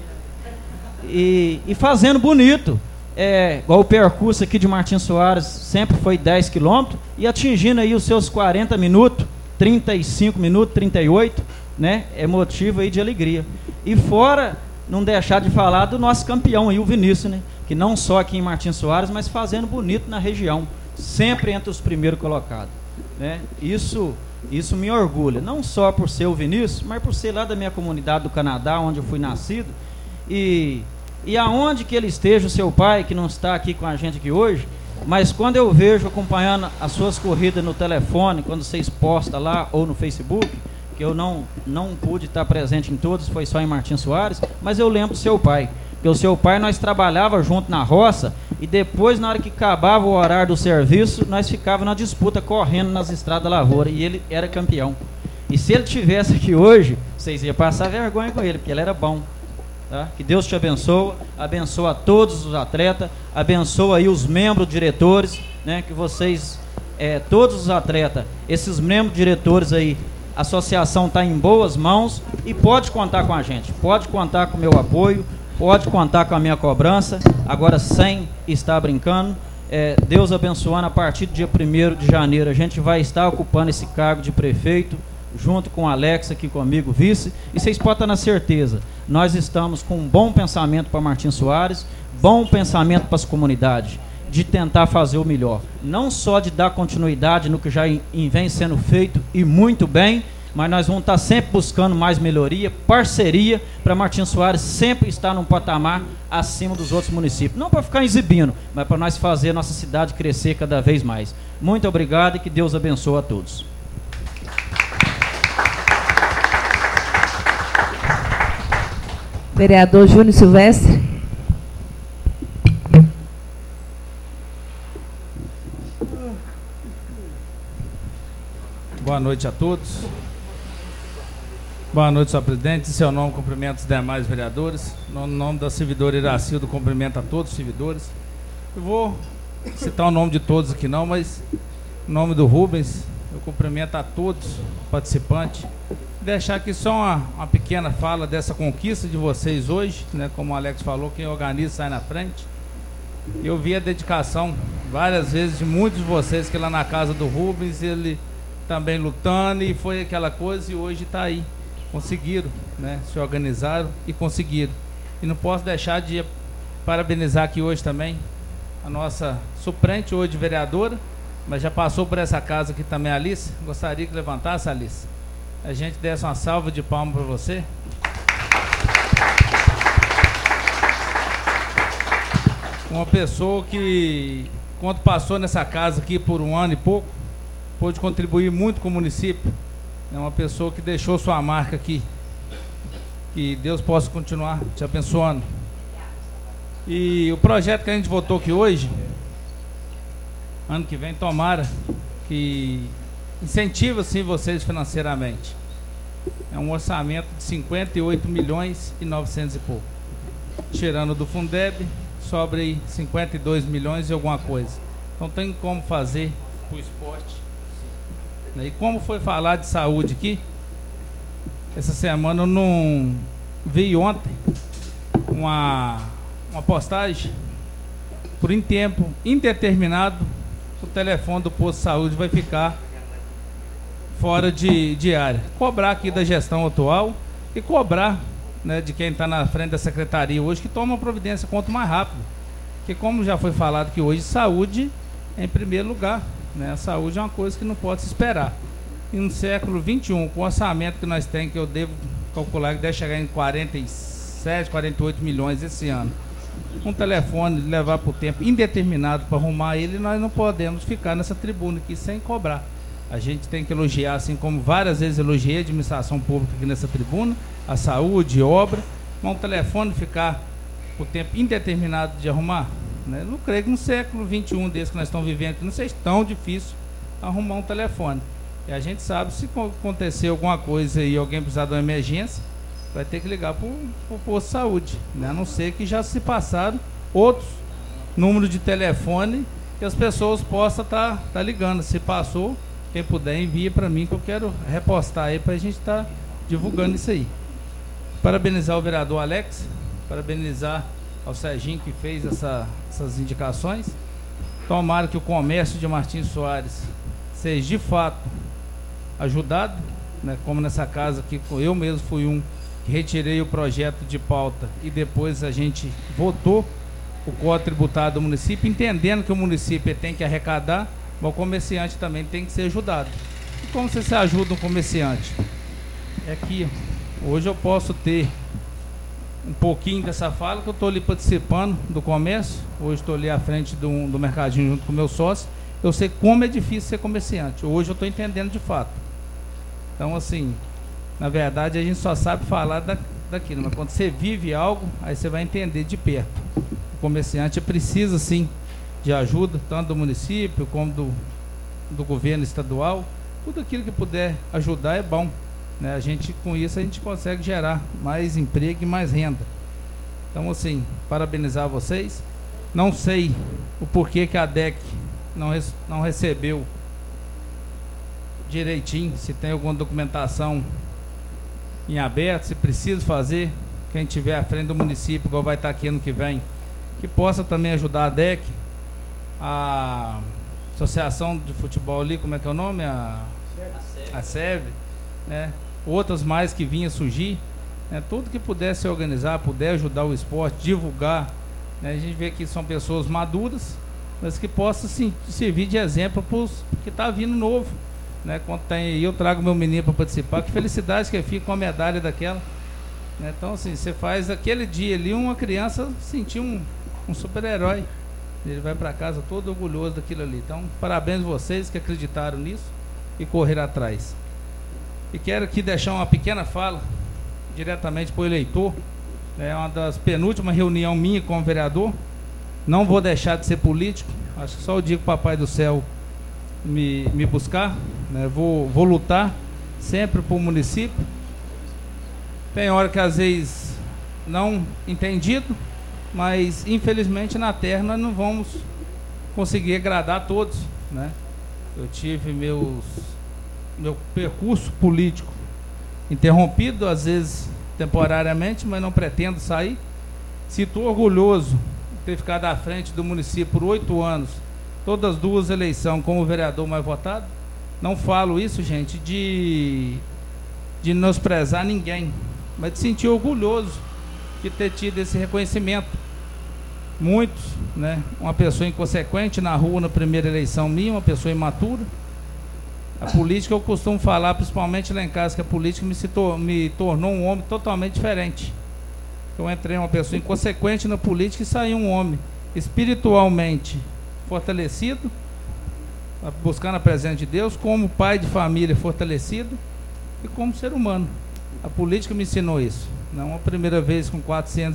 e fazendo bonito. Igual o percurso aqui de Martins Soares sempre foi 10 quilômetros, e atingindo aí os seus 40 minutos, 35 minutos, 38, né? É motivo aí de alegria. E fora, não deixar de falar do nosso campeão aí, o Vinícius, né? Que não só aqui em Martins Soares, mas fazendo bonito na região, sempre entre os primeiros colocados, né? Isso me orgulha, não só por ser o Vinícius, mas por ser lá da minha comunidade do Canadá, onde eu fui nascido, e aonde que ele esteja, o seu pai, que não está aqui com a gente aqui hoje, mas quando eu vejo acompanhando as suas corridas no telefone, quando vocês postam lá, ou no Facebook, que eu não pude estar presente em todos, foi só em Martins Soares, mas eu lembro do seu pai, porque o seu pai, nós trabalhava junto na roça, e depois, na hora que acabava o horário do serviço, nós ficávamos na disputa, correndo nas estradas da lavoura, e ele era campeão. E se ele tivesse aqui hoje, vocês iam passar vergonha com ele, porque ele era bom. Tá? Que Deus te abençoe, abençoa todos os atletas, abençoa aí os membros diretores, né? Que vocês, todos os atletas, esses membros diretores aí, a associação está em boas mãos e pode contar com a gente, pode contar com o meu apoio, pode contar com a minha cobrança, agora sem estar brincando. Deus abençoando, a partir do dia 1º de janeiro a gente vai estar ocupando esse cargo de prefeito, junto com o Alex aqui comigo, vice, e vocês podem estar na certeza, nós estamos com um bom pensamento para Martins Soares, bom pensamento para as comunidades, de tentar fazer o melhor, não só de dar continuidade no que já vem sendo feito e muito bem, mas nós vamos estar sempre buscando mais melhoria, parceria, para Martins Soares sempre estar num patamar acima dos outros municípios, não para ficar exibindo, mas para nós fazer a nossa cidade crescer cada vez mais. Muito obrigado e que Deus abençoe a todos. Vereador Júnior Silvestre. Boa noite a todos. Boa noite, senhor presidente. Em seu nome, cumprimento os demais vereadores. No nome da servidora Iracildo, cumprimento a todos os servidores. Eu vou citar o nome de todos aqui não, mas Em nome do Rubens, eu cumprimento a todos os participantes. Deixar aqui só uma pequena fala dessa conquista de vocês hoje, né? Como o Alex falou, quem organiza sai na frente. Eu vi a dedicação várias vezes de muitos de vocês que lá na casa do Rubens, ele também lutando, e foi aquela coisa, e hoje está aí. Conseguiram, né? Se organizaram e conseguiram. E não posso deixar de parabenizar aqui hoje também a nossa suplente hoje vereadora, mas já passou por essa casa aqui também, a Alice. Gostaria que levantasse, Alice. A gente desse uma salva de palmas para você. Uma pessoa que, quando passou nessa casa aqui por 1 ano e pouco, pôde contribuir muito com o município. É uma pessoa que deixou sua marca aqui. Que Deus possa continuar te abençoando. E o projeto que a gente votou aqui hoje, ano que vem, tomara que incentiva sim vocês financeiramente. É um orçamento de 58 milhões e 900 e pouco. Tirando do Fundeb, sobra aí 52 milhões e alguma coisa. Então tem como fazer o esporte. E como foi falar de saúde aqui, essa semana eu não vi ontem uma postagem por tempo indeterminado. O telefone do posto de saúde vai ficar fora de área. Cobrar aqui da gestão atual e cobrar, né, de quem está na frente da secretaria hoje, que toma uma providência quanto mais rápido. Porque como já foi falado que hoje saúde é em primeiro lugar, né? A saúde é uma coisa que não pode se esperar. E no século XXI, com o orçamento que nós temos, que eu devo calcular que deve chegar em 47, 48 milhões esse ano, um telefone levar por tempo indeterminado para arrumar ele, nós não podemos ficar nessa tribuna aqui sem cobrar. A gente tem que elogiar, assim como várias vezes elogiei a administração pública aqui nessa tribuna, a saúde, obra, mas um telefone ficar por tempo indeterminado de arrumar, né? Não creio que no século XXI desse que nós estamos vivendo, não seja tão difícil arrumar um telefone. E a gente sabe, se acontecer alguma coisa e alguém precisar de uma emergência, vai ter que ligar para o posto de saúde, né? A não ser que já se passaram outros números de telefone que as pessoas possam estar ligando. Se passou, quem puder envia para mim, que eu quero repostar aí para a gente estar divulgando isso aí. Parabenizar o vereador Alex, parabenizar ao Serginho que fez essas indicações. Tomara que o comércio de Martins Soares seja de fato ajudado, né? Como nessa casa aqui, eu mesmo fui um que retirei o projeto de pauta e depois a gente votou o Código Tributário do município, entendendo que o município tem que arrecadar, mas o comerciante também tem que ser ajudado. E como você se ajuda um comerciante? É aqui, hoje eu posso ter um pouquinho dessa fala, que eu estou ali participando do comércio, hoje estou ali à frente do mercadinho junto com o meu sócio. Eu sei como é difícil ser comerciante, hoje eu estou entendendo de fato. Então, assim, na verdade a gente só sabe falar daquilo, mas quando você vive algo, aí você vai entender de perto. O comerciante precisa sim de ajuda, tanto do município como do governo estadual. Tudo aquilo que puder ajudar é bom, né? Com isso a gente consegue gerar mais emprego e mais renda. Então, assim, parabenizar vocês. Não sei o porquê que a DEC não recebeu direitinho, se tem alguma documentação em aberto, se precisa fazer. Quem tiver à frente do município, igual vai estar aqui ano que vem, que possa também ajudar a DEC, a Associação de Futebol ali, como é que é o nome? A SEV, né? Outras mais que vinham surgir, né? Tudo que puder se organizar, puder ajudar o esporte, divulgar, né? A gente vê que são pessoas maduras, mas que possam servir de exemplo para os que está vindo novo, né? Quando eu trago meu menino para participar, que felicidade que fica com a medalha daquela, né? Então, assim, você faz aquele dia ali uma criança sentir um super-herói, ele vai para casa todo orgulhoso daquilo ali. Então, parabéns a vocês que acreditaram nisso e correram atrás. E quero aqui deixar uma pequena fala diretamente para o eleitor. É uma das penúltimas reuniões minha como vereador. Não vou deixar de ser político. Acho que só o dia que o Papai do Céu me buscar, né? Vou lutar sempre para o município. Tem hora que às vezes não entendido, mas infelizmente na terra nós não vamos conseguir agradar a todos, né? Eu tive meu percurso político interrompido, às vezes temporariamente, mas não pretendo sair. Sinto orgulhoso de ter ficado à frente do município por 8 anos, todas as 2 eleições como vereador mais votado. Não falo isso, gente, de menosprezar ninguém, mas de sentir orgulhoso de ter tido esse reconhecimento. Muitos, né? Uma pessoa inconsequente na rua na primeira eleição minha, uma pessoa imatura. A política, eu costumo falar, principalmente lá em casa, que a política me tornou um homem totalmente diferente. Eu entrei uma pessoa inconsequente na política e saí um homem espiritualmente fortalecido, buscando a presença de Deus, como pai de família fortalecido e como ser humano. A política me ensinou isso. Não a primeira vez com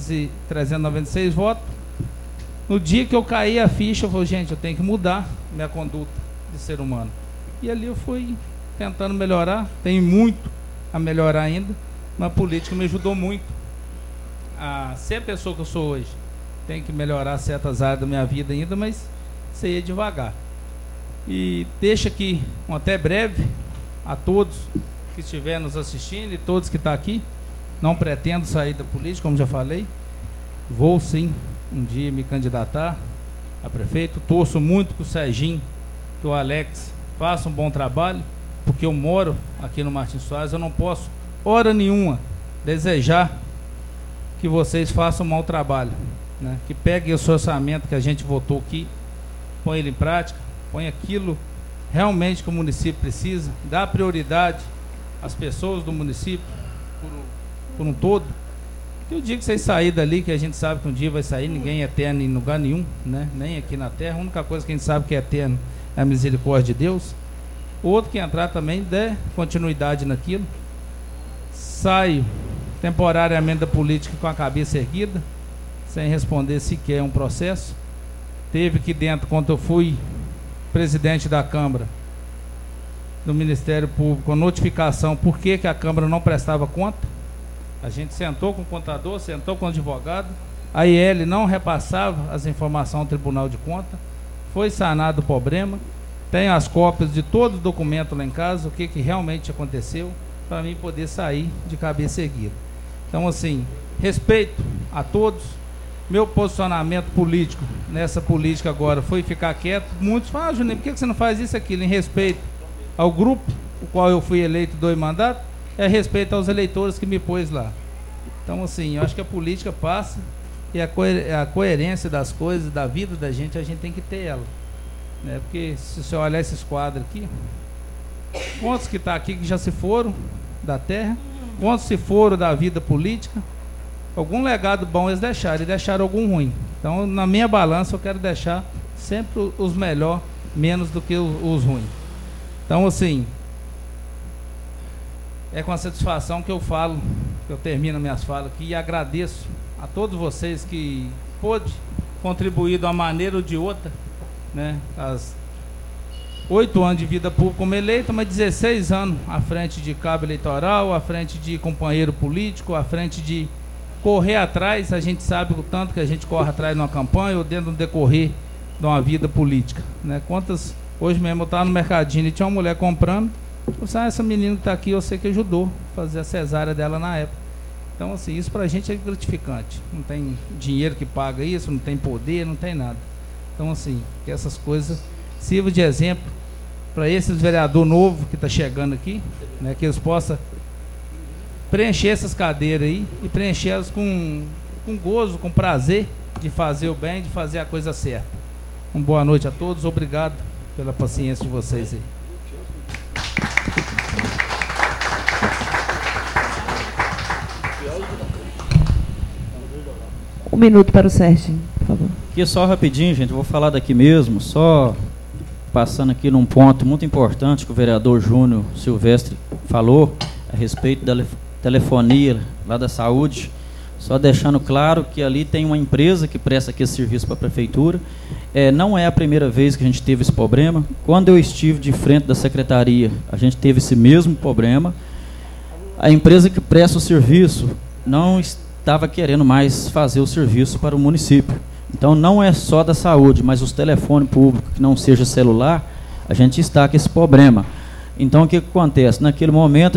396 votos. No dia que eu caí a ficha, eu falei, gente, eu tenho que mudar minha conduta de ser humano. E ali eu fui tentando melhorar, tenho muito a melhorar ainda, mas a política me ajudou muito a ser a pessoa que eu sou hoje. Tenho que melhorar certas áreas da minha vida ainda, mas isso aí é devagar. E deixo aqui um até breve a todos que estiverem nos assistindo e todos que estão aqui. Não pretendo sair da política, como já falei. Vou sim um dia me candidatar a prefeito. Torço muito que o Serginho, que o Alex façam um bom trabalho, porque eu moro aqui no Martins Soares. Eu não posso, hora nenhuma, desejar que vocês façam um mau trabalho, né? Que peguem o seu orçamento que a gente votou aqui, põe ele em prática, põe aquilo realmente que o município precisa, dá prioridade às pessoas do município por um todo. Que o dia que vocês saírem dali, que a gente sabe que um dia vai sair, ninguém é eterno em lugar nenhum, né? Nem aqui na terra. A única coisa que a gente sabe que é eterno é a misericórdia de Deus. O outro que entrar também dê continuidade naquilo. Saio temporariamente da política com a cabeça erguida, sem responder sequer um processo. Teve aqui dentro, quando eu fui presidente da Câmara, do Ministério Público, a notificação por que a Câmara não prestava conta. A gente sentou com o contador, sentou com o advogado, a IL não repassava as informações ao Tribunal de Contas, foi sanado o problema. Tenho as cópias de todos os documentos lá em casa, o que realmente aconteceu, para mim poder sair de cabeça erguida. Então, assim, respeito a todos. Meu posicionamento político nessa política agora foi ficar quieto. Muitos falam, Juninho, por que você não faz isso, aquilo? Em respeito ao grupo, o qual eu fui eleito 2 mandatos, é respeito aos eleitores que me pôs lá. Então, assim, eu acho que a política passa e a coerência das coisas, da vida da gente, a gente tem que ter ela, né? Porque se você olhar esses quadros aqui, quantos que estão aqui que já se foram da terra, quantos se foram da vida política, algum legado bom eles deixaram, e deixaram algum ruim. Então, na minha balança, eu quero deixar sempre os melhores, menos do que os ruins. Então, assim, é com a satisfação que eu falo, que eu termino minhas falas aqui, e agradeço a todos vocês que pôde contribuir de uma maneira ou de outra, né? As 8 anos de vida pública como eleito, mas 16 anos à frente de cabo eleitoral, à frente de companheiro político, à frente de correr atrás. A gente sabe o tanto que a gente corre atrás numa campanha ou dentro do decorrer de uma vida política, né? Quantas, hoje mesmo eu estava no mercadinho e tinha uma mulher comprando. Eu disse, essa menina que está aqui, eu sei que ajudou a fazer a cesárea dela na época. Então, assim, isso para a gente é gratificante. Não tem dinheiro que paga isso, não tem poder, não tem nada. Então, assim, que essas coisas sirvam de exemplo para esses vereadores novos que estão chegando aqui, né, que eles possam preencher essas cadeiras aí e preencher-las com gozo, com prazer de fazer o bem, de fazer a coisa certa. Uma boa noite a todos, obrigado pela paciência de vocês aí. Um minuto para o Serginho, por favor. Aqui só rapidinho, gente, eu vou falar daqui mesmo, só passando aqui num ponto muito importante que o vereador Júnior Silvestre falou a respeito da telefonia lá da saúde, só deixando claro que ali tem uma empresa que presta aqui esse serviço para a prefeitura. Não é a primeira vez que a gente teve esse problema. Quando eu estive de frente da secretaria, a gente teve esse mesmo problema. A empresa que presta o serviço não estava querendo mais fazer o serviço para o município. Então não é só da saúde, mas os telefones públicos que não seja celular, a gente destaca esse problema. Então, o que acontece? Naquele momento,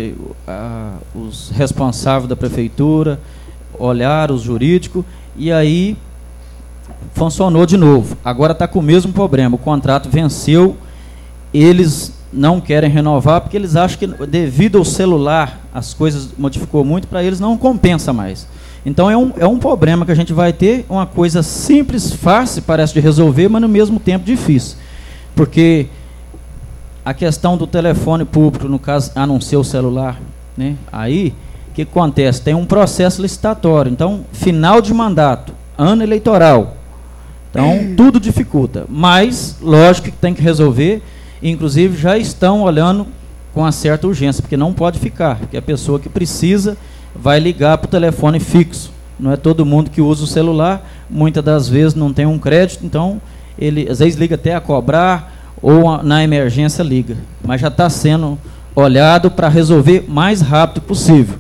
os responsáveis da prefeitura olharam, os jurídicos, e aí funcionou de novo. Agora está com o mesmo problema, o contrato venceu, eles não querem renovar, porque eles acham que, devido ao celular, as coisas modificou muito, para eles não compensa mais. Então, é um problema que a gente vai ter, uma coisa simples, fácil, parece de resolver, mas, no mesmo tempo, difícil. Porque a questão do telefone público, no caso, anunciar o celular, né? Aí, o que acontece? Tem um processo licitatório. Então, final de mandato, ano eleitoral. Então, tudo dificulta. Mas, lógico que tem que resolver. Inclusive, já estão olhando com uma certa urgência, porque não pode ficar. Porque a pessoa que precisa vai ligar para o telefone fixo. Não é todo mundo que usa o celular. Muitas das vezes não tem um crédito. Então, ele às vezes liga até a cobrar, ou na emergência liga. Mas já está sendo olhado para resolver o mais rápido possível.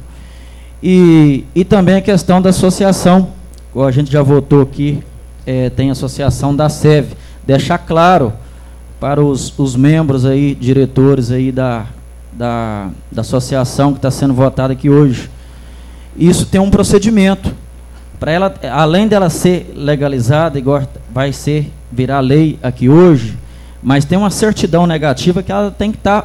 E também a questão da associação. A gente já votou aqui, tem a associação da SEV. Deixar claro para os membros aí, diretores aí da associação que está sendo votada aqui hoje. Isso tem um procedimento. Para ela, além dela ser legalizada, igual vai virar lei aqui hoje, mas tem uma certidão negativa que ela tem que estar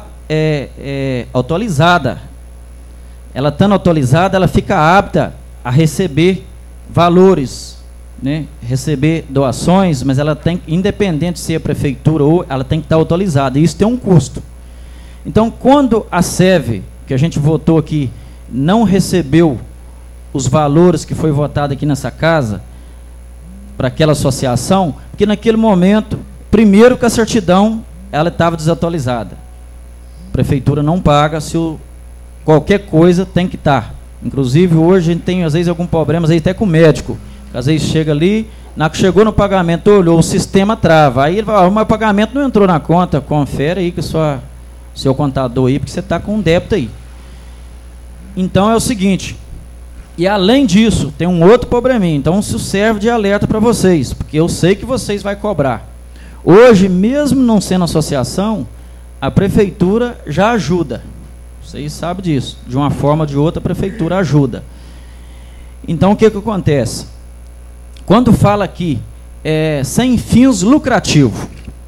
atualizada. Ela estando atualizada, ela fica apta a receber valores, né? Receber doações, mas ela tem, independente de ser a prefeitura ou, ela tem que estar atualizada, e isso tem um custo. Então, quando a SEV, que a gente votou aqui, não recebeu os valores que foi votado aqui nessa casa, para aquela associação, porque naquele momento, primeiro que a certidão, ela estava desatualizada. A prefeitura não paga, qualquer coisa tem que estar. Inclusive, hoje a gente tem, às vezes, algum problema, às vezes até com o médico. Às vezes chega ali, na que chegou no pagamento, olhou, o sistema trava. Aí ele fala, mas o pagamento não entrou na conta, confere aí com o seu contador aí, porque você está com um débito aí. Então é o seguinte, e além disso, tem um outro probleminha. Então isso serve de alerta para vocês, porque eu sei que vocês vão cobrar. Hoje, mesmo não sendo associação, a prefeitura já ajuda. Vocês sabem disso. De uma forma ou de outra, a prefeitura ajuda. Então, o que acontece? Quando fala aqui, sem fins lucrativos,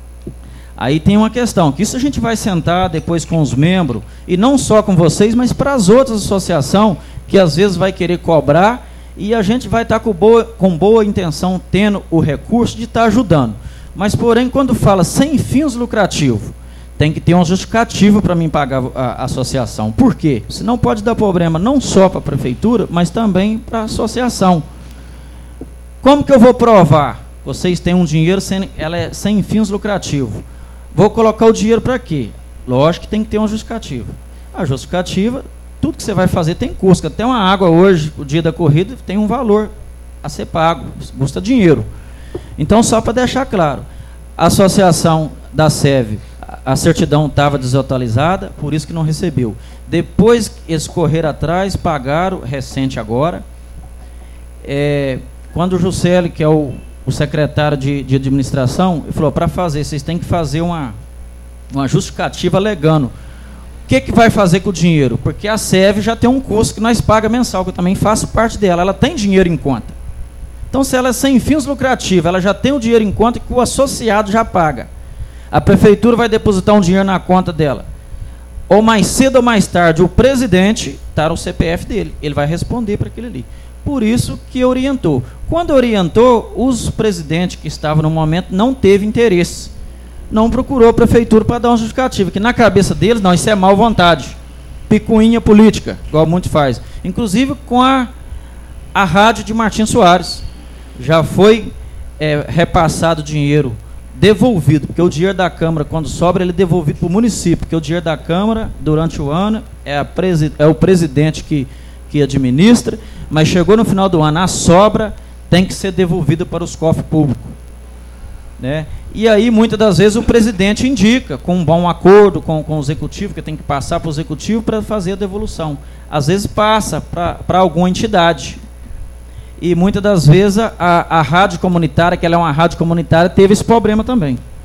aí tem uma questão, que isso a gente vai sentar depois com os membros, e não só com vocês, mas para as outras associações, que às vezes vai querer cobrar, e a gente vai estar com boa intenção, tendo o recurso de estar ajudando. Mas, porém, quando fala sem fins lucrativos, tem que ter um justificativo para mim pagar a associação. Por quê? Senão pode dar problema não só para a prefeitura, mas também para a associação. Como que eu vou provar? Vocês têm um dinheiro, ela é sem fins lucrativos. Vou colocar o dinheiro para quê? Lógico que tem que ter uma justificativa. A justificativa, tudo que você vai fazer tem custo. Até uma água hoje, o dia da corrida, tem um valor a ser pago, custa dinheiro. Então, só para deixar claro, a associação da SEV, a certidão estava desatualizada, por isso que não recebeu. Depois eles correram atrás, pagaram, recente agora. Quando o Juscelio, que é o secretário de administração, ele falou, para fazer, vocês têm que fazer uma justificativa alegando. O que vai fazer com o dinheiro? Porque a SEV já tem um custo que nós pagamos mensal, que eu também faço parte dela, ela tem dinheiro em conta. Então, se ela é sem fins lucrativos, ela já tem o dinheiro em conta que o associado já paga. A prefeitura vai depositar um dinheiro na conta dela. Ou mais cedo ou mais tarde, o presidente está no CPF dele. Ele vai responder para aquele ali. Por isso que orientou. Quando orientou, os presidentes que estavam no momento não teve interesse. Não procurou a prefeitura para dar uma justificativa. Que na cabeça deles, não, isso é má vontade. Picuinha política, igual muito faz. Inclusive com a rádio de Martim Soares. Já foi repassado dinheiro devolvido, porque o dinheiro da Câmara, quando sobra, ele é devolvido para o município, porque o dinheiro da Câmara, durante o ano, é o presidente que administra, mas chegou no final do ano, a sobra tem que ser devolvida para os cofres públicos. Né? E aí, muitas das vezes, o presidente indica, com um bom acordo com o executivo, que tem que passar para o executivo para fazer a devolução. Às vezes passa para alguma entidade. E muitas das vezes a rádio comunitária, que ela é uma rádio comunitária, teve esse problema também.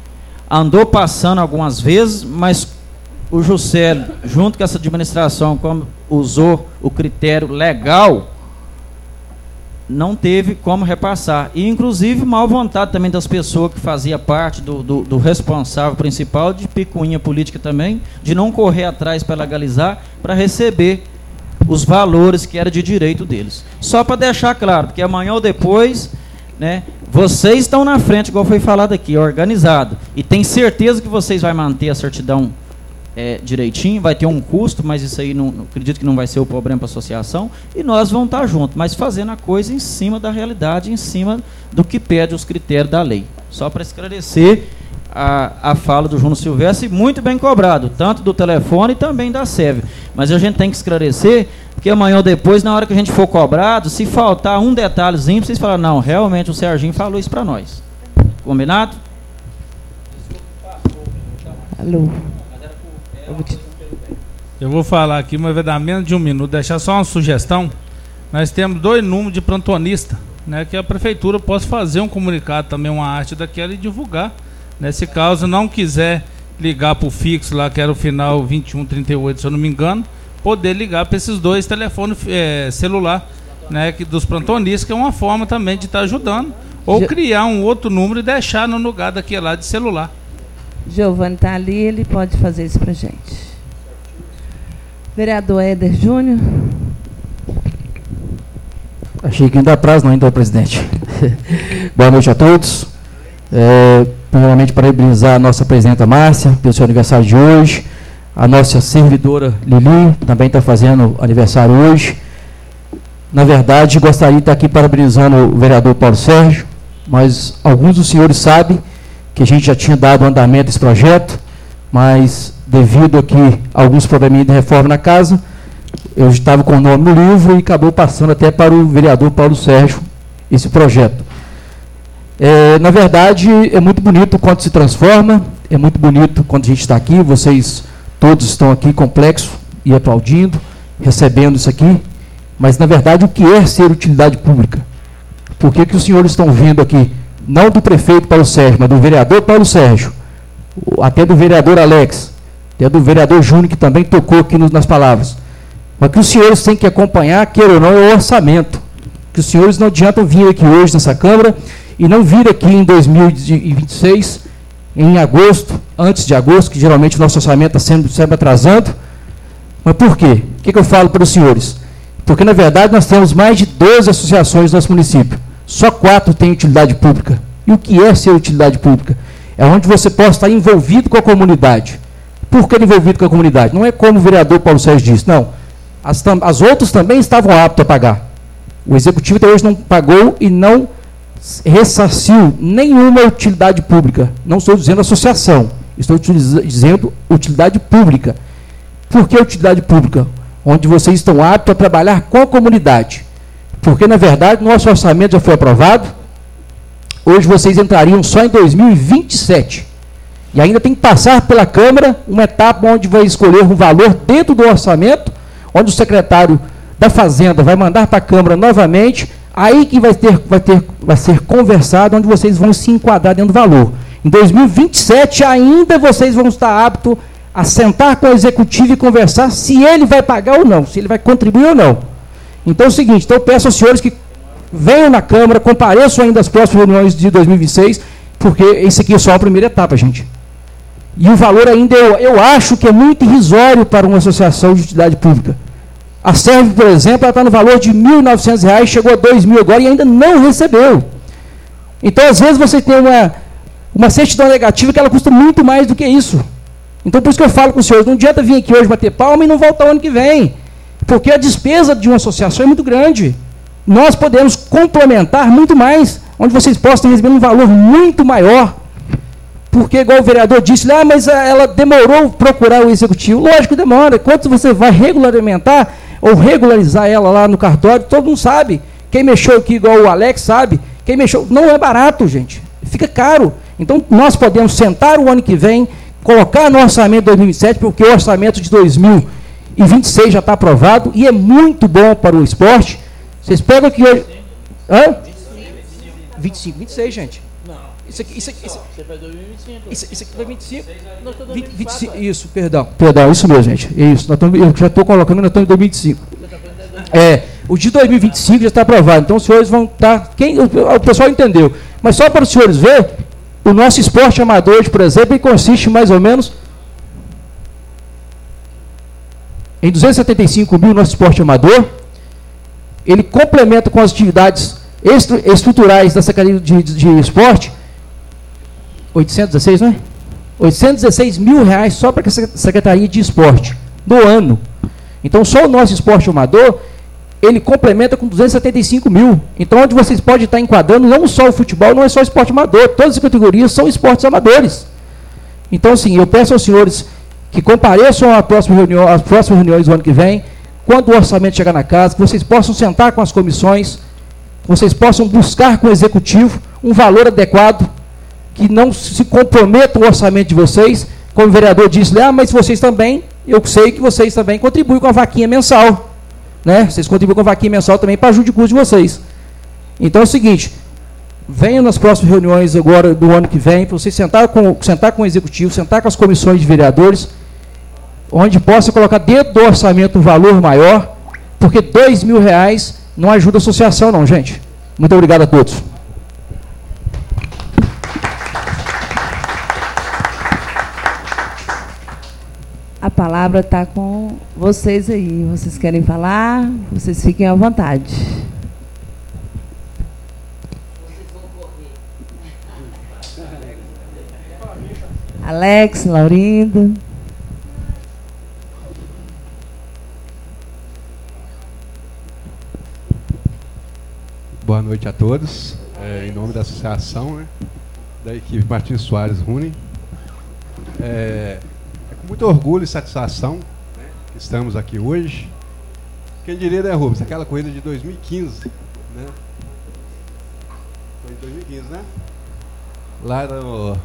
andou passando algumas vezes, mas o Juscelio, junto com essa administração, como usou o critério legal, não teve como repassar. E, inclusive, mal vontade também das pessoas que fazia parte do responsável principal de picuinha política também, de não correr atrás para legalizar, para receber os valores que era de direito deles. Só para deixar claro, porque amanhã ou depois, né, vocês estão na frente, igual foi falado aqui, organizado. E tem certeza que vocês vão manter a certidão direitinho, vai ter um custo, mas isso aí não acredito que não vai ser o problema para a associação, e nós vamos estar juntos, mas fazendo a coisa em cima da realidade, em cima do que pede os critérios da lei. Só para esclarecer a fala do Júnior Silvestre, muito bem cobrado, tanto do telefone e também da SEV. Mas a gente tem que esclarecer, porque amanhã ou depois, na hora que a gente for cobrado, se faltar um detalhezinho, vocês falam, não, realmente o Serginho falou isso para nós. Combinado? Alô. Eu vou falar aqui, mas vai dar menos de um minuto. Deixar só uma sugestão. Nós temos 2 números de plantonista, né, que a prefeitura possa fazer um comunicado também, uma arte daquela e divulgar. Nesse caso, não quiser ligar para o fixo lá, que era o final 2138, se eu não me engano, poder ligar para esses 2 telefones celular, né, dos plantonistas, que é uma forma também de estar ajudando. Ou criar um outro número e deixar no lugar daquele lá de celular. Giovanni está ali, ele pode fazer isso para a gente. Vereador Éder Júnior. Achei que não dá prazo, não, então, presidente. Boa noite a todos. Primeiramente, parabenizar a nossa presidenta Márcia pelo seu aniversário de hoje. A nossa servidora Lili também está fazendo aniversário hoje. Na verdade, gostaria de estar aqui parabenizando o vereador Paulo Sérgio, mas alguns dos senhores sabem que a gente já tinha dado andamento a esse projeto, mas devido aqui a alguns probleminhas de reforma na casa, eu estava com o nome no livro e acabou passando até para o vereador Paulo Sérgio esse projeto. Na verdade, é muito bonito quando se transforma, é muito bonito quando a gente está aqui, vocês todos estão aqui complexos e aplaudindo, recebendo isso aqui, mas na verdade o que é ser utilidade pública? Por que os senhores estão vendo aqui, não do prefeito Paulo Sérgio, mas do vereador Paulo Sérgio, até do vereador Alex, até do vereador Júnior, que também tocou aqui nas palavras. Mas que os senhores têm que acompanhar, queira ou não, é o orçamento. Que os senhores não adiantam vir aqui hoje nessa Câmara e não vir aqui em 2026, em agosto, antes de agosto, que geralmente o nosso orçamento está sempre atrasando. Mas por quê? O que eu falo para os senhores? Porque, na verdade, nós temos mais de 12 associações no nosso município. Só 4 têm utilidade pública. E o que é ser utilidade pública? É onde você pode estar envolvido com a comunidade. Por que envolvido com a comunidade? Não é como o vereador Paulo Sérgio disse, não. As outras também estavam aptas a pagar. O executivo até hoje não pagou e não ressarciu nenhuma utilidade pública. Não estou dizendo associação, estou dizendo utilidade pública. Por que utilidade pública? Onde vocês estão aptos a trabalhar com a comunidade. Porque, na verdade, nosso orçamento já foi aprovado. Hoje vocês entrariam só em 2027. E ainda tem que passar pela Câmara uma etapa onde vai escolher um valor dentro do orçamento, onde o secretário da Fazenda vai mandar para a Câmara novamente, aí que vai ser conversado, onde vocês vão se enquadrar dentro do valor. Em 2027 ainda vocês vão estar aptos a sentar com o Executivo e conversar se ele vai pagar ou não, se ele vai contribuir ou não. Então é o seguinte, eu peço aos senhores que venham na Câmara, compareçam ainda às próximas reuniões de 2026, porque isso aqui é só a primeira etapa, gente. E o valor ainda, eu acho que é muito irrisório para uma associação de utilidade pública. A SERV, por exemplo, ela está no valor de R$ 1.900, chegou a R$ 2.000 agora e ainda não recebeu. Então, às vezes, você tem uma certidão negativa que ela custa muito mais do que isso. Então, por isso que eu falo com os senhores, não adianta vir aqui hoje bater palma e não voltar o ano que vem. Porque a despesa de uma associação é muito grande. Nós podemos complementar muito mais, onde vocês possam receber um valor muito maior. Porque, igual o vereador disse, mas ela demorou procurar o executivo. Lógico que demora. Quanto você vai regulamentar ou regularizar ela lá no cartório, todo mundo sabe. Quem mexeu aqui, igual o Alex, sabe. Quem mexeu, não é barato, gente. Fica caro. Então, nós podemos sentar o ano que vem, colocar no orçamento de 2027, porque o orçamento de 2026 já está aprovado e é muito bom para o esporte. Vocês pegam aqui hoje... Hã? 25, 26, gente. Isso aqui. Você faz 2025. Isso aqui vai 25? Nós estamos em 2024. Isso, perdão, isso mesmo, gente. Isso, eu já estou colocando, nós estamos em 2025. O de 2025 já está aprovado, então os senhores vão estar. O pessoal entendeu. Mas só para os senhores verem, o nosso esporte amador, por exemplo, ele consiste mais ou menos em 275 mil, nosso esporte amador. Ele complementa com as atividades estruturais da Secretaria de Esporte, 816, não é? 816 mil reais só para a Secretaria de Esporte, do ano. Então, só o nosso esporte amador, ele complementa com 275 mil. Então, onde vocês podem estar enquadrando, não só o futebol, não é só o esporte amador, todas as categorias são esportes amadores. Então, assim, eu peço aos senhores que compareçam às próximas reuniões do ano que vem, quando o orçamento chegar na casa, que vocês possam sentar com as comissões, vocês possam buscar com o executivo um valor adequado, que não se comprometa o orçamento de vocês, como o vereador disse, mas vocês também, eu sei que vocês também contribuem com a vaquinha mensal, né? Vocês contribuem com a vaquinha mensal também para ajudar o custo de vocês. Então é o seguinte, venham nas próximas reuniões agora do ano que vem, para vocês sentar com o executivo, sentar com as comissões de vereadores, onde possa colocar dentro do orçamento um valor maior, porque R$2.000 não ajuda a associação não, gente. Muito obrigado a todos. A palavra está com vocês aí. Vocês querem falar? Vocês fiquem à vontade. Alex, Laurindo. Boa noite a todos. Em nome da associação, né, da equipe Martins Soares Running. É com muito orgulho e satisfação, né, que estamos aqui hoje. Quem diria, né, Rubens? Aquela corrida de 2015, né? Foi em 2015, né? Lá do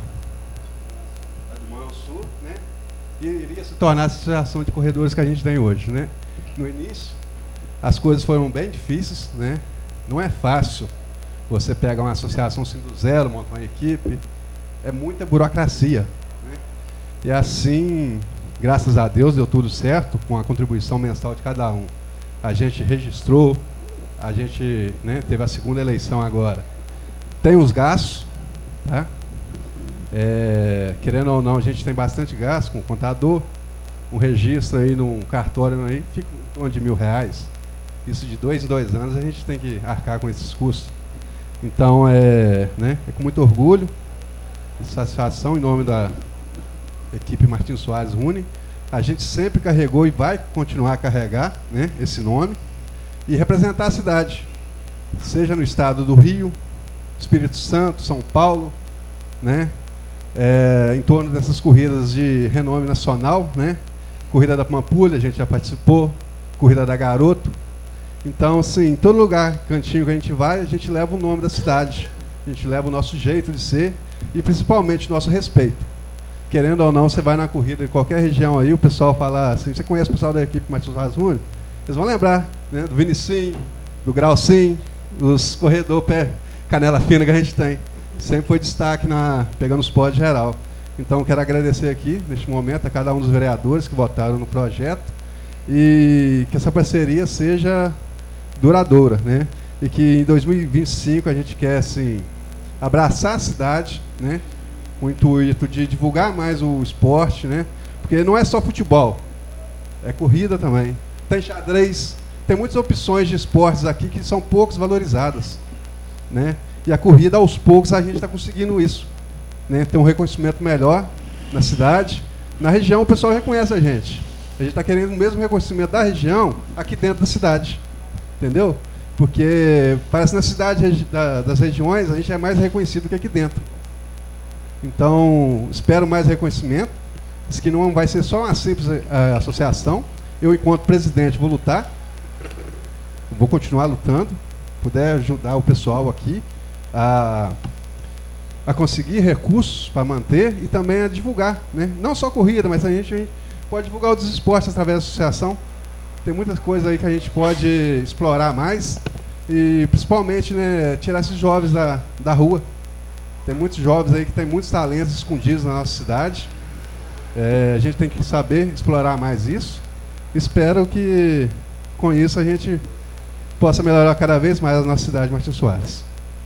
Mão Sul, né? E iria se tornar a associação de corredores que a gente tem hoje, né? No início, as coisas foram bem difíceis, né? Não é fácil você pegar uma associação assim do zero, montar uma equipe, é muita burocracia, né? E assim, graças a Deus, deu tudo certo, com a contribuição mensal de cada um. A gente registrou, a gente, né, teve a segunda eleição agora. Tem os gastos, tá? Querendo ou não, a gente tem bastante gasto com o contador, um registro aí num cartório aí, fica em torno de R$1.000. Isso de 2 em 2 anos a gente tem que arcar com esses custos. Então, né, é com muito orgulho e satisfação em nome da equipe Martins Soares Running. A gente sempre carregou e vai continuar a carregar, né, esse nome e representar a cidade, seja no estado do Rio, Espírito Santo, São Paulo, né, em torno dessas corridas de renome nacional, né, Corrida da Pampulha, a gente já participou, Corrida da Garoto. Então, assim, em todo lugar, cantinho que a gente vai, a gente leva o nome da cidade, a gente leva o nosso jeito de ser e principalmente o nosso respeito. Querendo ou não, você vai na corrida em qualquer região aí, o pessoal fala assim, você conhece o pessoal da equipe Martins Soares Running? Eles vão lembrar, né, do Vinicim, do Graucim, dos corredores pé canela fina que a gente tem. Sempre foi destaque pegando os pódios geral. Então, quero agradecer aqui, neste momento, a cada um dos vereadores que votaram no projeto e que essa parceria seja duradoura, né? E que em 2025 a gente quer, assim, abraçar a cidade, né? Com o intuito de divulgar mais o esporte, né? Porque não é só futebol, é corrida também. Tem xadrez, tem muitas opções de esportes aqui que são poucos valorizadas, né? E a corrida, aos poucos, a gente está conseguindo isso, né? Ter um reconhecimento melhor na cidade. Na região, o pessoal reconhece a gente. A gente está querendo o mesmo reconhecimento da região aqui dentro da cidade, entendeu? Porque parece que na cidade das regiões a gente é mais reconhecido que aqui dentro. Então, espero mais reconhecimento. Isso que não vai ser só uma simples associação. Eu, enquanto presidente, vou lutar. Vou continuar lutando. Puder ajudar o pessoal aqui a conseguir recursos para manter e também a divulgar, né? Não só corrida, mas a gente pode divulgar outros esportes através da associação. Tem muitas coisas aí que a gente pode explorar mais e principalmente, né, tirar esses jovens da rua, Tem muitos jovens aí que têm muitos talentos escondidos na nossa cidade. A gente tem que saber explorar mais isso. Espero que com isso a gente possa melhorar cada vez mais a nossa cidade de Martins Soares.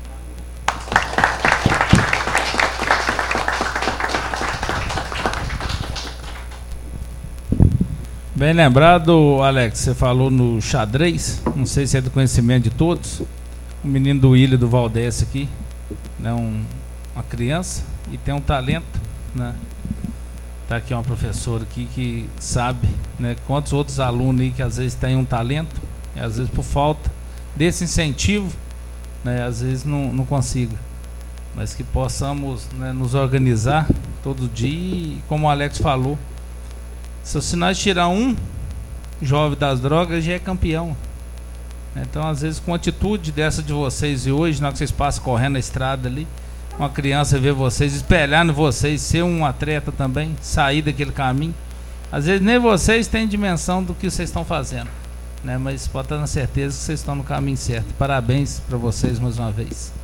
Bem lembrado, Alex, você falou no xadrez, não sei se é do conhecimento de todos, o menino do Willian do Valdez aqui, né, uma criança e tem um talento, né? Tá aqui uma professora aqui que sabe, né, quantos outros alunos aí que às vezes têm um talento e às vezes por falta desse incentivo, né, às vezes não consiga, mas que possamos, né, nos organizar todo dia e, como o Alex falou, se nós tirar um jovem das drogas, já é campeão. Então, às vezes, com a atitude dessa de vocês, e hoje, na hora que vocês passam correndo na estrada ali, uma criança vê vocês, espelhar em vocês, ser um atleta também, sair daquele caminho. Às vezes, nem vocês têm dimensão do que vocês estão fazendo, né? Mas pode estar na certeza que vocês estão no caminho certo. Parabéns para vocês mais uma vez.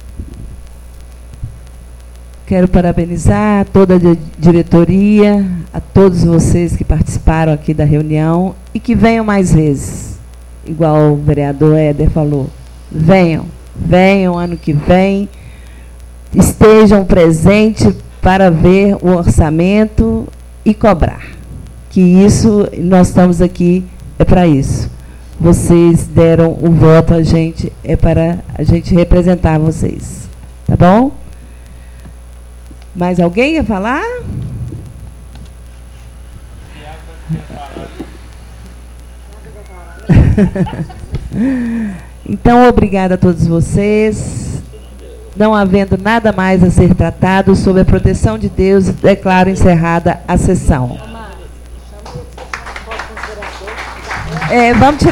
Quero parabenizar toda a diretoria, a todos vocês que participaram aqui da reunião e que venham mais vezes, igual o vereador Éder falou. Venham ano que vem, estejam presentes para ver o orçamento e cobrar. Que isso, nós estamos aqui, é para isso. Vocês deram o voto a gente, é para a gente representar vocês. Tá bom? Mais alguém ia falar? Então, obrigada a todos vocês. Não havendo nada mais a ser tratado, sob a proteção de Deus, declaro encerrada a sessão. Vamos tirar